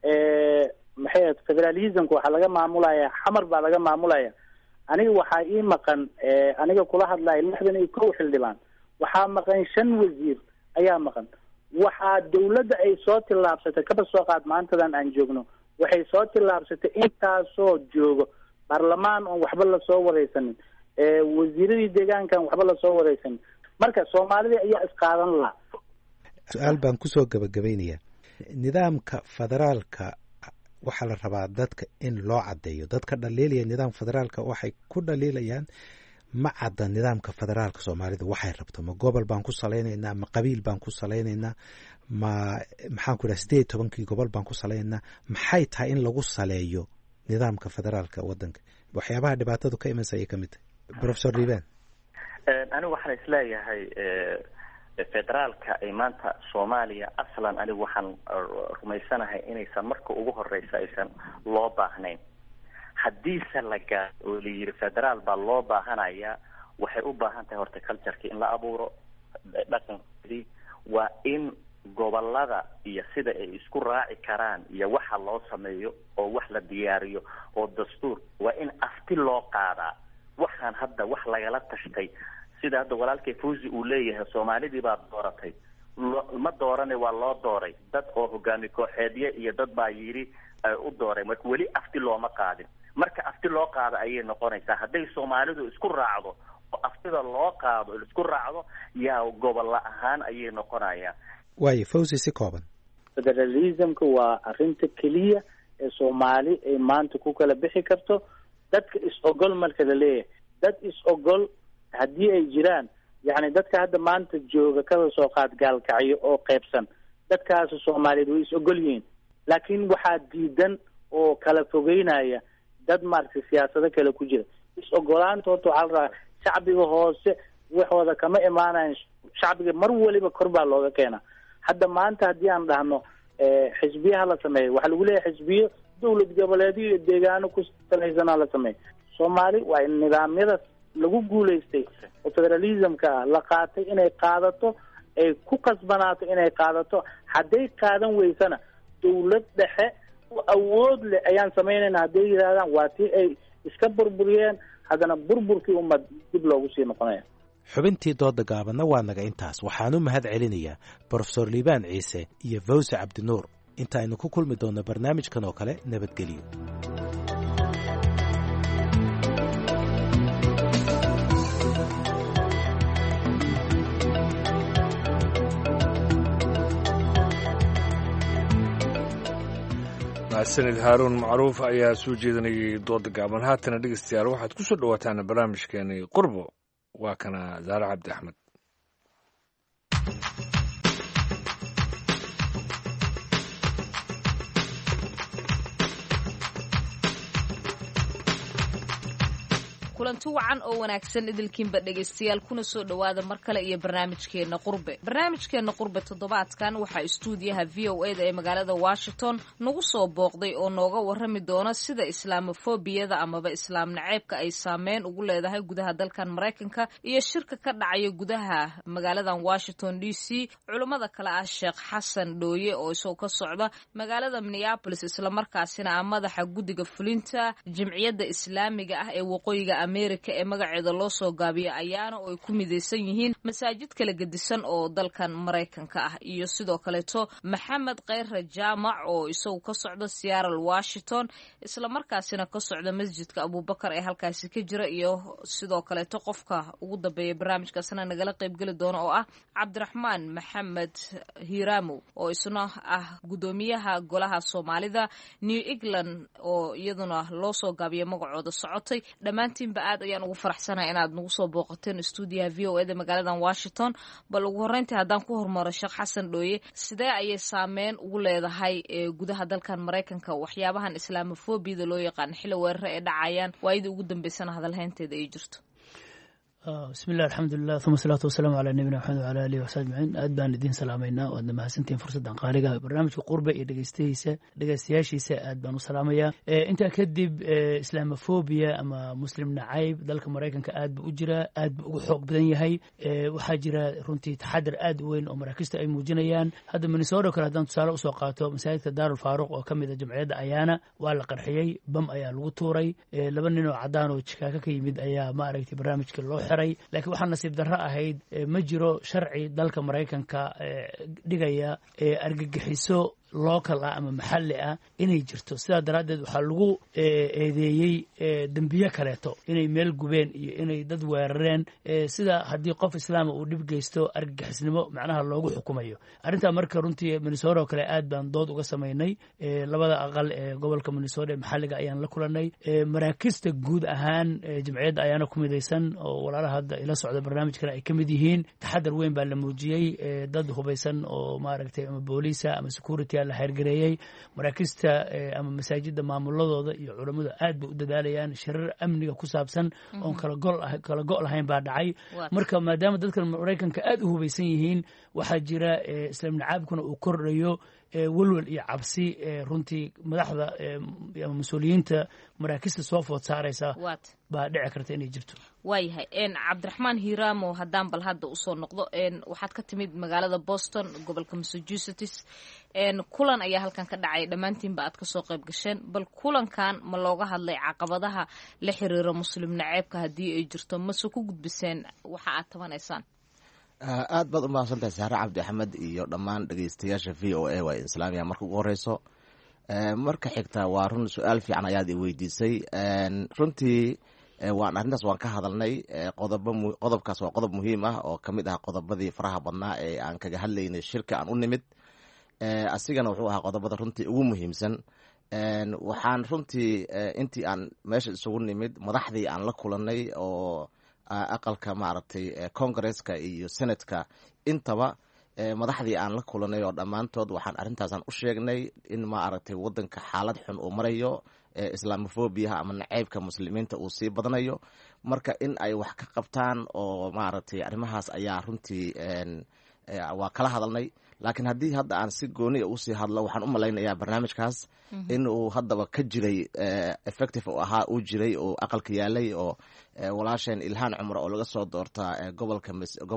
maxay federalismka waxaa laga maamulaya xamar baa laga maamulaya. aniga waxaa ii maqan aniga kula hadlaya 61 xildhibaan, waxaa maqan 5 wasiir ayaa maqan. waxaa dawladda ay soo tillaabsatay kaba soo qaad maantadan aan joogno, waxay soo tillaabsatay intaasoo joogo baarlamaan oon waxba lasoo wareysanin, wasiiradii deegaankan waxba lasoo wareysanin. marka Soomaalida ayaa isqaadan la. su-aal baan kusoo gabagabaynayaa. nidaamka federaalka waxaa la rabaa dadka in loo caddeeyo. dadka dhaliilaya nidaamka federaalka waxay ku dhaliilayaan ma cadda nidaamka federaalka Soomaalida waxay rabto. ma gobol baan ku salaynaynaa, ma qabiil baan ku salaynaynaa, maxaan ku dhaha 18 gobol baan ku salaynaynaa. maxay tahay in lagu saleeyo nidaamka federaalka wadanka? waxyaabaha dhibaatadu ka imanaysa ay ka mid tahay. Professor Liibaan, anigu waxaan isleeyahay federaalka ay maanta Soomaaliya aslan anigu waxaan rumaysanahay inaysan marka ugu horeysa aysan loo baahnayn. haddiise la gaaro oo la yiri federaal baa loo baahanaya, waxay u baahan tahay horta culture-kii in la abuuro, dhaqankii waa in gobolada iyo sida ay isku raaci karaan iyo waxa loo sameeyo oo wax la diyaariyo oo dastuur waa in afti loo qaadaa. waxaan hadda wax lagala tashtay sida hadda walaalkay Fawzi uu leeyahay Soomaalidii baa dooratay, ma doorane waa loo dooray. dad oo hogaami kooxeedye iyo dad baa yiri u dooray, marka weli afti looma qaadin. marka afti loo qaado ayay noqonaysaa hadday Soomaalidu isku raacdo oo aftida loo qaado isku raacdo yaa gobol ahaan ayay noqonayaan. waayo Fawzi, si kooban. federalismka waa arrinta keliya ee Soomaali ay maanta ku kala bixi karto. dadka is-ogol marka la leeyahay, dad is-ogol haddii ay jiraan, yacni dadka hadda maanta jooga kada soo qaad gaalkacyo oo qaybsan, dadkaas Soomaaliyeed way is-ogol yihiin. laakiin waxaa diidan oo kala fogeynaya dad maaragtay siyaasado kale ku jira. is-ogolaantood waxaa la rabaa shacbiga hoose waxooda kama imaanayan. shacbiga mar waliba kor baa looga keenaa. hadda maanta haddii aan dhahno xisbiyaha la sameeyo, waxaa lagu leeyahay xisbiyo dawlad goboleedyo iyo deegaano ku salaysanaa la sameeyo. Soomaali waa in nidaamyadaas lagu guulaystay oo federalismka ah la qaatay inay qaadato, ay ku qasbanaato inay qaadato. hadday qaadan weysana dawlad dhexe oo awood leh ayaan samaynaynaa hadday yidhahdaan waa tii ay iska burburiyeen, haddana burburkii ummad dib loogu sii noqonaya. xubintii dooda gaabanna waa naga intaas. waxaan u mahad celinayaa Professor Liibaan Ciise iyo Fawzi Cabdinuur. inta aynu ku kulmi doonno barnaamijkan oo kale, nabadgelyo. mahadsanid haaruun macruuf ayaa soo jeedinayay dooda gaaban. haatana dhegeystayaal waxaad ku soo dhowaataan barnaamijkeenii qurbo. waa kana zaare cabdi axmed. kulanti wacan oo wanaagsan idilkiinba dhegaystayaal kuna soo dhowaada mar kale iyo barnaamijkeenna qurbe toddobaadkan waxaa istuudiyaha v o eda ee magaalada washington nagu soo booqday oo nooga warrami doona sida islaamofobiyada amaba islaam naceebka ay saameyn ugu leedahay gudaha dalkan maraykanka iyo shirka ka dhacaya gudaha magaaladan washington d c culummada kale ah sheekh xasan dhooye oo isagoo ka socda magaalada minneabolis islamarkaasina ah madaxa guddiga fulinta jimciyadda islaamiga ah ee waqooyiga amerika ee magaceeda loo soo gaabiyo ayaana oo ay ku midaysan yihiin masaajid kala gedisan oo dalkan maraykanka ah iyo sidoo kaleeto maxamed kheyre jaamac oo isagu ka socda seattle washington islamarkaasina ka socda masjidka abubakar ee halkaasi ka jira iyo sidoo kaleeto qofka ugu dambeeya barnaamijkaasna nagala qaybgeli doona oo ah cabdiraxmaan maxamed hiiramo oo isna ah guddoomiyaha golaha soomaalida new england oo iyaduna loo soo gaabiyo magacooda socotay dhammaantiinba aad ayaan ugu faraxsanahay inaad nagu soo booqateen stuudiyaha v o eda magaaladan washington bal ugu horreyntii haddaan ku hormaro sheekh xasan dhooye sidee ayay saameyn ugu leedahay gudaha dalkan maraykanka waxyaabahan islaamofobiyada loo yaqaan xilli weerare ee dhacayaan waayadii ugu dambeysana hadalhaynteeda ay jirto bismi illah alxamdulilah uma salaatu wasalaamu calaa nabiyina maxamed wala alihi wasaxbi ajmaciin aad baan idiin salaamaynaa waadna mahadsantihiin fursaddan qaaliga barnaamijka qurbe iyo dhegeystayaashiisa aad baan u salaamayaa intaa kadib islaamofobia ama muslim nacayb dalka maraykanka aad buu u jiraa aad buu ugu xoog badan yahay waxaa jira runtii taxadar aad u weyn oo maraakiista ay muujinayaan hadda minnesota kale haddaan tusaale usoo qaato masaajidka daarul faaruq oo ka mid a jamciyadda ayaana waa la qarxiyey bam ayaa lagu tuuray 2 nin oo cadaan oo jikaaka ka yimid ayaa maaragtay barnaamijka loo laakiin waxaa nasiib darro ahayd ma jiro sharci dalka maraykanka dhigaya argagixiso local ah ama maxalli ah inay jirto sidaa daraaddeed waxaa lagu eedeeyey dembiye kaleeto inay meel gubeen iyo inay dad weerareen sida haddii qof islaama uu dhib geysto argagixisnimo macnaha loogu xukumayo arrintaa marka runtii minnesota oo kale aad baan dood uga samaynay labada aqal ee gobolka minnesota ee maxalliga ayaan la kulanay maraakista guud ahaan jamciyadda ayaana ku midaysan oo walaalaha hadda ila socda barnaamijkana ay ka mid yihiin taxadar weyn baa la muujiyey dad hubaysan oo maaragtay ama booliisa ama security la xeergareeyey maraakista ama masaajidda maamuladooda iyo culammadu aad bay u dadaalayaan shirar amniga ku saabsan oon kala go' lahayn baa dhacay marka maadaama dadka maraykanka aad u hubaysan yihiin waxaa jira islaam nacaabkuna uu kordhayo welwel iyo cabsi runtii madaxda ama mas-uuliyiinta maraakista soo food saaraysa baa dhici karta inay jirto waayahay cabdiraxmaan hiiramo haddaan bal hadda usoo noqdo waxaad ka timid magaalada boston gobolka massachusetts kulan ayaa halkan ka dhacay dhammaantiinba aad kasoo qayb gasheen bal kulankan ma looga hadlay caqabadaha la xiriira muslim naceebka haddii ay jirto mase ku gudbiseen waxa aad tabanaysaan aad baad u mahadsantahay saare cabdi axmed iyo dhammaan dhegeystayaasha v o a waa islaamiya marka ugu horeyso marka xigta waa run su-aal fiican ayaad i weydiisay runtii arrintaas waan ka hadalnay qodobkaas waa qodob muhiim ah oo ka mid ah qodobadii faraha badnaa ee aan kaga hadlaynay shirka aan u nimid asigana wuxuu ahaa qodobada runtii ugu muhiimsan waxaan runtii intii aan meesha isugu nimid madaxdii aan la kulanay oo aqalka maaragtay congresska iyo senatka intaba madaxdii aan la kulanay oo dhammaantood waxaan arrintaasaan u sheegnay in maaragtay waddanka xaalad xun uu marayo islaamofobia ama naceybka muslimiinta uu sii badanayo marka in ay wax ka qabtaan oo maaragtay arrimahaas ayaa runtii waa kala hadalnay laakiin haddii hadda aan si gooniya usii hadlo waxaan u malaynayaa barnaamijkaas in uu haddaba ka jiray effective u ahaa uu jiray oo aqalka yaalay oo walaasheen ilhaan cumar oo laga soo doorta gobolka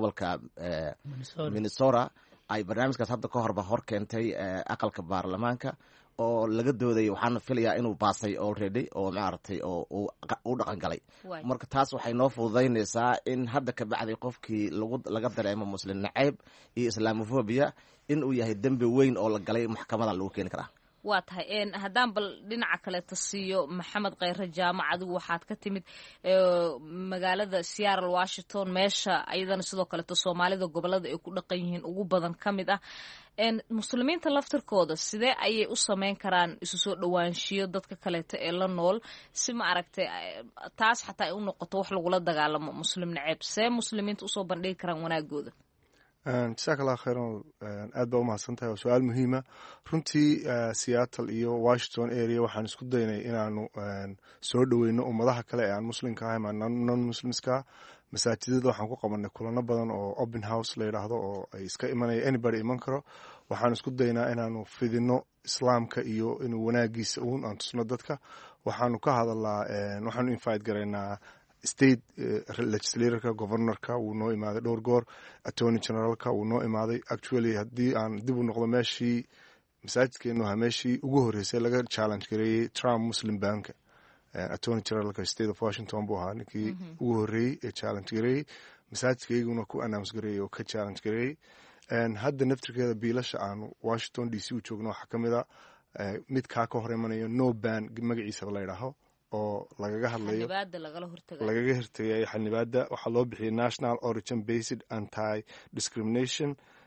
minnesota ay barnaamijkaas hadda ka horba hor keentay aqalka baarlamaanka oo laga dooday waxaana filayaa inuu baasay already oo maaragtay oo u dhaqan galay marka taas waxay noo fududaynaysaa in hadda ka bacday qofkii laga dareemo muslim nacayb iyo islaamofobia in uu yahay dembi weyn oo la galay maxkamadan lagu keeni karaa waa tahay haddaan bal dhinaca kaleeta siiyo maxamed kheyre jaamac adigu waxaad ka timid magaalada seattle washington meesha ayadana sidoo kaleeto soomaalida gobolada ay ku dhaqan yihiin ugu badan ka mid ah muslimiinta laftirkooda sidee ayay u sameyn karaan isu soo dhowaanshiyo dadka kaleeto ee la nool si ma aragtay taas xataa ay u noqoto wax lagula dagaalamo muslim naceeb see muslimiinta usoo bandhigi karaan wanaagooda jasaak allah khayran aad baa umahadsan tahay waa su-aal muhiima runtii seattle iyo washington area waxaan isku daynay inaanu soo dhoweyno ummadaha kale ee aan muslimka ahay ma non muslimska masaajidada waxaan ku qabanay kulano badan oo open house la yidhaahdo oo ay iska imanaya anybody iman karo waxaan isku daynaa inaanu fidino islaamka iyo inuu wanaagiisa uun aan tusno dadka waxaanu ka hadalnaa waxaanu invite garaynaa state legislatorka governorka wuu noo imaaday dhowr goor attorney generalka wuu noo imaaday actually haddii aan dib u noqdo meeshii masaajidkeenu ahaa meeshii ugu horreysay laga challenge gareeyey Trump Muslim Bank attorney generalka state of Washington buu ahaa ninkii ugu horreeyey ee challenge gareeyey masaajidkayguna ku announce gareeyey oo ka challenge gareeyey hadda naftirkeeda biilasha aan Washington DC u joogno waxaa ka mid a mid kaa ka hor imanayo no ban magaciisaba la yidhaaho oo lagaga hadlayo lagaga hortagay xanibaada waxaa loo bixiyay national origin based anti discrimination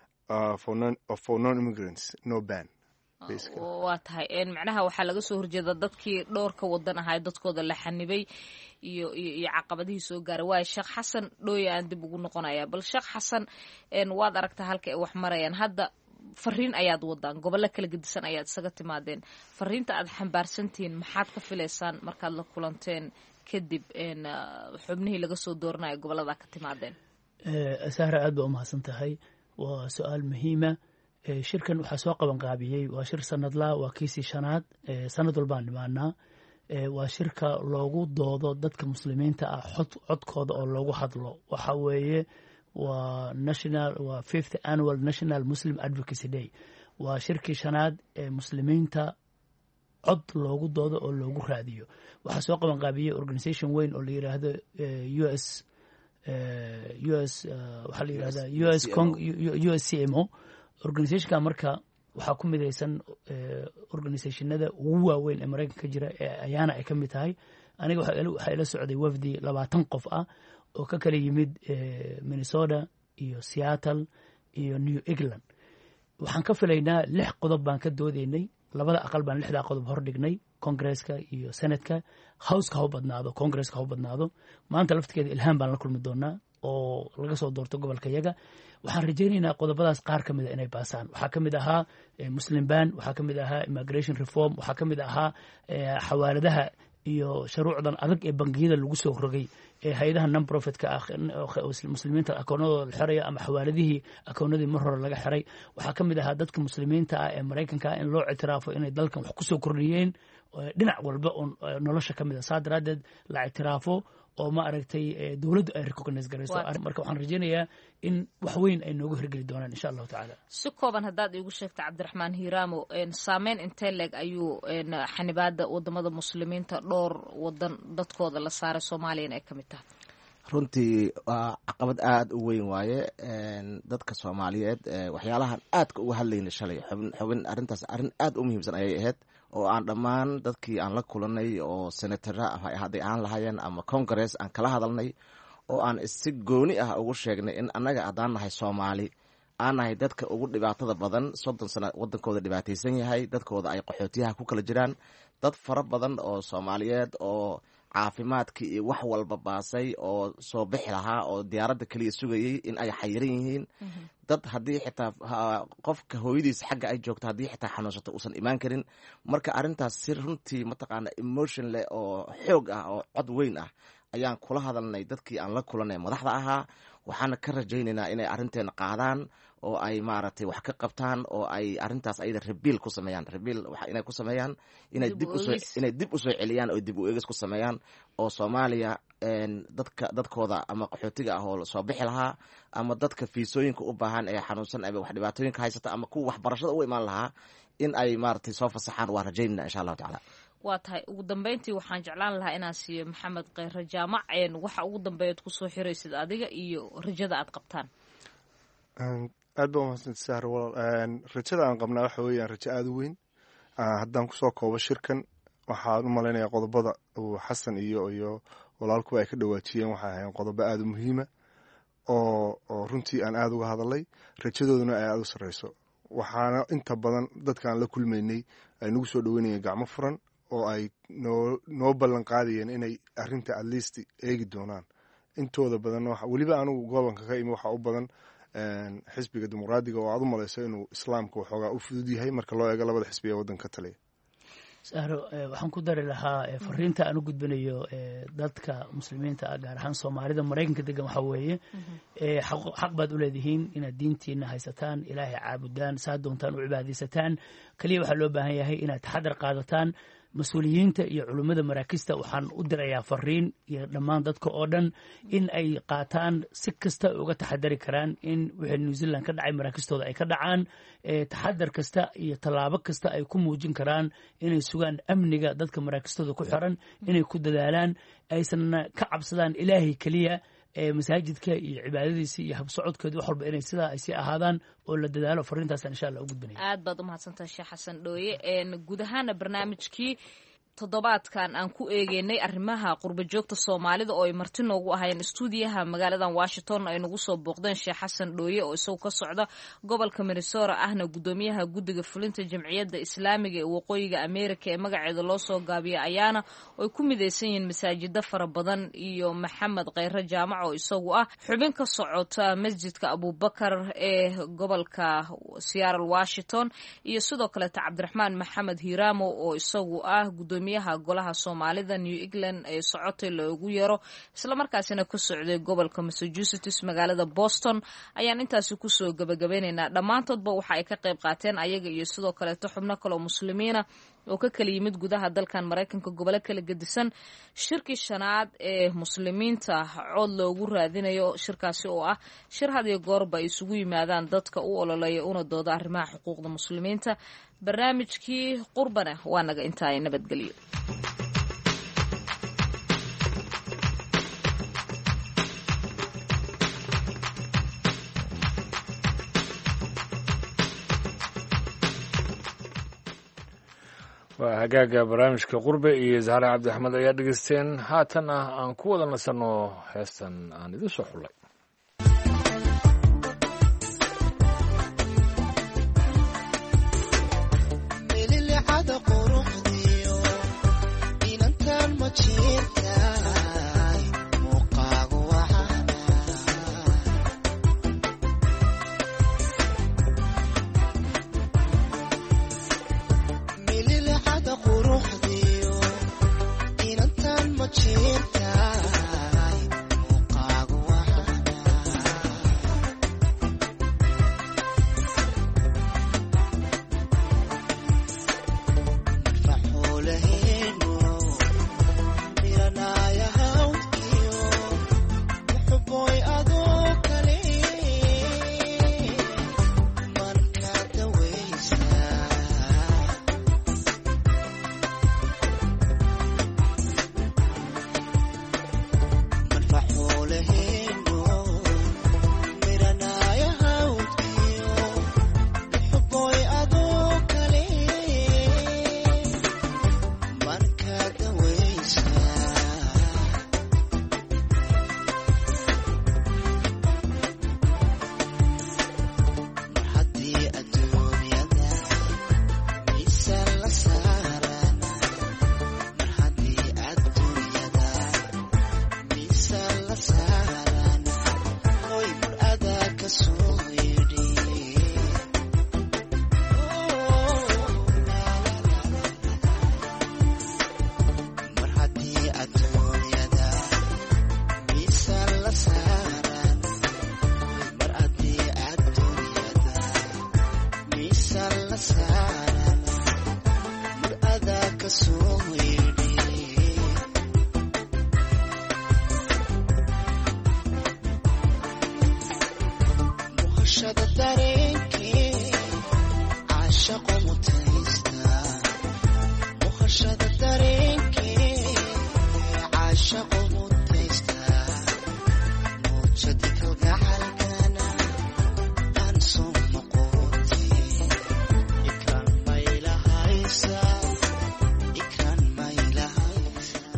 for non immigrants no ban waa tahay macnaha waxaa laga soo horjeeda dadkii dhowrka wadan ahaa dadkooda la xanibay iyo caqabadihii soo gaaray waayo sheekh xasan dhooye aan dib ugu noqonaya bal sheekh xasan waad aragtaa halka ay wax marayaan hadda fariin ayaad wadaan gobollo kala gedisan ayaad isaga timaadeen fariinta aad xambaarsantihiin maxaad ka filaysaan markaad la kulanteen kadib xubnihii laga soo dooranayo gobollada ka timaadeen sahra aad baa umahadsan tahay waa su-aal muhiima shirkan waxaa soo qaban qaabiyey waa shir sanadla waa kiisii shanaad sanad walbaan dhimaanaa waa shirka loogu doodo dadka muslimiinta ah codkooda oo loogu hadlo waxa weeye waa waa 5th annual national muslim advocacy day waa shirkii shanaad ee muslimiinta cod loogu doodo oo loogu raadiyo waxaa soo qaban qaabiyey organisation weyn oo la yiraahdo US waxaa la yirahdaa US CMO organisationka marka waxaa ku midaysan organisationada ugu waaweyn ee maraykanka jira ee ayaana ay ka mid tahay aniga waxaa ila socday wafdi 20 qof ah oo ka kala yimid Minnesota iyo Seattle iyo New England waxaan ka filaynaa 6 qodob baan ka doodaynay labada aqal baan 6 qodob hor dhignay Congress-ka iyo Senate-ka House-ka ha badnaado Congress-ka ha badnaado maanta laftigeeda ilhaan baan la kulmi doonaa oo laga soo doorto gobolka yaga waxaan rajaynaynaa qodobadaas qaar ka mid ah inay baasaan waxaa ka mid ahaa Muslim ban waxaa ka mid ahaa immigration reform waxaa ka mid ahaa xawaaladaha iyo shuruucdan adag ee bangiyada lagu soo rogay ee hay'adaha non profit-ka ah muslimiinta akoonadooda la xirayo ama xawaaladihii akoonadii mar hore laga xiray waxaa ka mid ahaa dadka muslimiinta ah ee maraykanka in loo ictiraafo inay dalkan wax ku soo kordhiyeen dhinac walba oo nolosha ka mid ah saa daraadeed la ictiraafo oo ma aragtay dawladdu ay recognize garayso marka waxaan rajaynayaa in wax weyn ay noogu hirgeli doonaan insha allahu tacaala si kooban haddaad iigu sheegta cabdiraxmaan hiiraamo saameyn intee leeg ayuu xanibaada wadamada muslimiinta dhowr wadan dadkooda la saaray soomaaliyana ay ka mid tahay runtii waa caqabad aada u weyn waaye dadka soomaaliyeed waxyaalahan aadka uga hadlayna shalay xubin arrintaas arrin aad u muhiimsan ayay ahayd oo aan dhammaan dadkii aan la kulanay oo senatara hadday aan lahaayeen ama congress aan kala hadalnay oo aan si gooni ah ugu sheegnay in annaga haddaan nahay soomaali aan nahay dadka ugu dhibaatada badan 30 sano wadankooda dhibaataysan yahay dadkooda ay qaxootiyaha ku kala jiraan dad fara badan oo soomaaliyeed oo caafimaadkii iyo wax walba baasay oo soo bixi lahaa oo diyaaradda keliya sugayey in ay xayiran yihiin dad haddii xitaa qofka hooyadiis xagga ay joogto haddii xitaa xanuunsato uusan imaan karin marka arrintaas si runtii mataqaana emotion leh oo xoog ah oo cod weyn ah ayaan kula hadalnay dadkii aan la kulanay madaxda ahaa waxaana ka rajaynaynaa inay arrinteena qaadaan oo ay maaragtay wax ka qabtaan oo ay arrintaas ayada rebiil ku sameeyaan rebiil inay ku sameeyaan inay dib u soo celiyaan oo dib u eegis ku sameeyaan oo Soomaaliya dadkooda ama qaxootiga ah oo soo bixi lahaa ama dadka fiisooyinka u baahan ee xanuunsan ama wax dhibaatooyinka haysata ama kuwa waxbarashada u imaan lahaa in ay maaragtay soo fasaxaan waa rajaynayna insha allahu tacaala waa tahay ugu dambeyntii waxaan jeclaan lahaa inaan siiyo maxamed kheyre jaamac waxa ugu dambeeyaad kusoo xiraysid adiga iyo rajada aad qabtaan aad baa umahadsanti sahar walaal rajada aan qabnaa waxa weeyaan rajo aada u weyn haddaan kusoo koobo shirkan waxaan u malaynayaa qodobada uu xasan iyo walaalkuba ay ka dhawaajiyeen waxay ahayn qodobo aada u muhiima oo runtii aan aada uga hadalay rajadooduna ay aada u sarreyso waxaana inta badan dadkaan la kulmaynay ay nagu soo dhaweynayeen gacmo furan oo ay noo ballan qaadayeen inay arrinta at least eegi doonaan intooda badan weliba anigu gobolka ka imi waxaa u badan xisbiga dimuqraadiga oo aad u malayso inuu islaamka waxoogaa u fudud yahay marka loo eego labada xisbi ee waddanka taliya sahro waxaan ku dari lahaa fariinta aan u gudbinayo dadka muslimiinta ah gaar ahaan soomaalida maraykanka degan waxaa weeye xaq baad u leedihiin inaad diintiina haysataan ilaahay caabudaan saa doontaan u cibaadaysataan keliya waxaa loo baahan yahay inaad taxadar qaadataan mas-uuliyiinta iyo culummada maraakista waxaan u dirayaa fariin iyo dhammaan dadka oo dhan in ay qaataan si kasta uga taxadari karaan in wixii new zealand ka dhacay maraakistooda ay ka dhacaan taxadar kasta iyo tallaabo kasta ay ku muujin karaan inay sugaan amniga dadka maraakistooda ku xiran inay ku dadaalaan aysanna ka cabsadaan ilaahay keliya masaajidka iyo cibaadadiisa iyo habsocodkeeda wax walba inay sidaa ay sii ahaadaan oo la dadaalo fariintaasaan insha allah u gudbinaya aad baad umahadsantahay sheekh xasan dhooye guud ahaana barnaamijkii toddobaadkan aan ku eegeynay arrimaha qurba joogta soomaalida oo ay marti noogu ahayeen stuudiyaha magaaladan washington ay nagu soo booqdeen sheekh xasan dhooye oo isagu ka socda gobolka minnesota ahna guddoomiyaha guddiga fulinta jamciyadda islaamiga ee waqooyiga america ee magaceeda loo soo gaabiya ayaana oy ku midaysan yihiin masaajida fara badan iyo maxamed kheyre jaamac oo isagu ah xubin ka socota masjidka abubakar ee gobolka seattle washington iyo sidoo kaleeta cabdiraxmaan maxamed hiiraamo oo isagu ah gudoomiyaha golaha soomaalida new england ee socotay loogu yeero islamarkaasina ka socday gobolka massachusetts magaalada boston ayaan intaasi kusoo gabagabeynaynaa dhammaantoodba waxa ay ka qayb qaateen ayaga iyo sidoo kaleeto xubno kaleo muslimiina oo ka kala yimid gudaha dalkan maraykanka gobolo kala gedisan shirkii shanaad ee muslimiinta cod loogu raadinayo shirkaasi oo ah shir had iyo goorba ay isugu yimaadaan dadka u ololeeya una dooda arrimaha xuquuqda muslimiinta barnaamijkii qurbana waa naga intaay nabadgelyo waa hagaaga barnaamijka qurbe iyo zahra cabdi axmed ayaa dhegeysteen haatan ah aan ku wada nasanno heestan aan idin soo xullay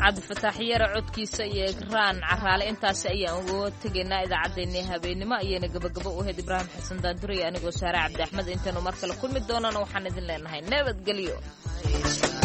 cabdifataax yare codkiisa iyo egraan caraale intaasi ayaan uga tegaynaa idaacaddeenii habeenimo ayayna gabagabo u ahayd ibraahim xasan daanduriy anigoo saare cabdi axmed intaynu mar kale kulmi doonana waxaan idin leenahay nabadgelyo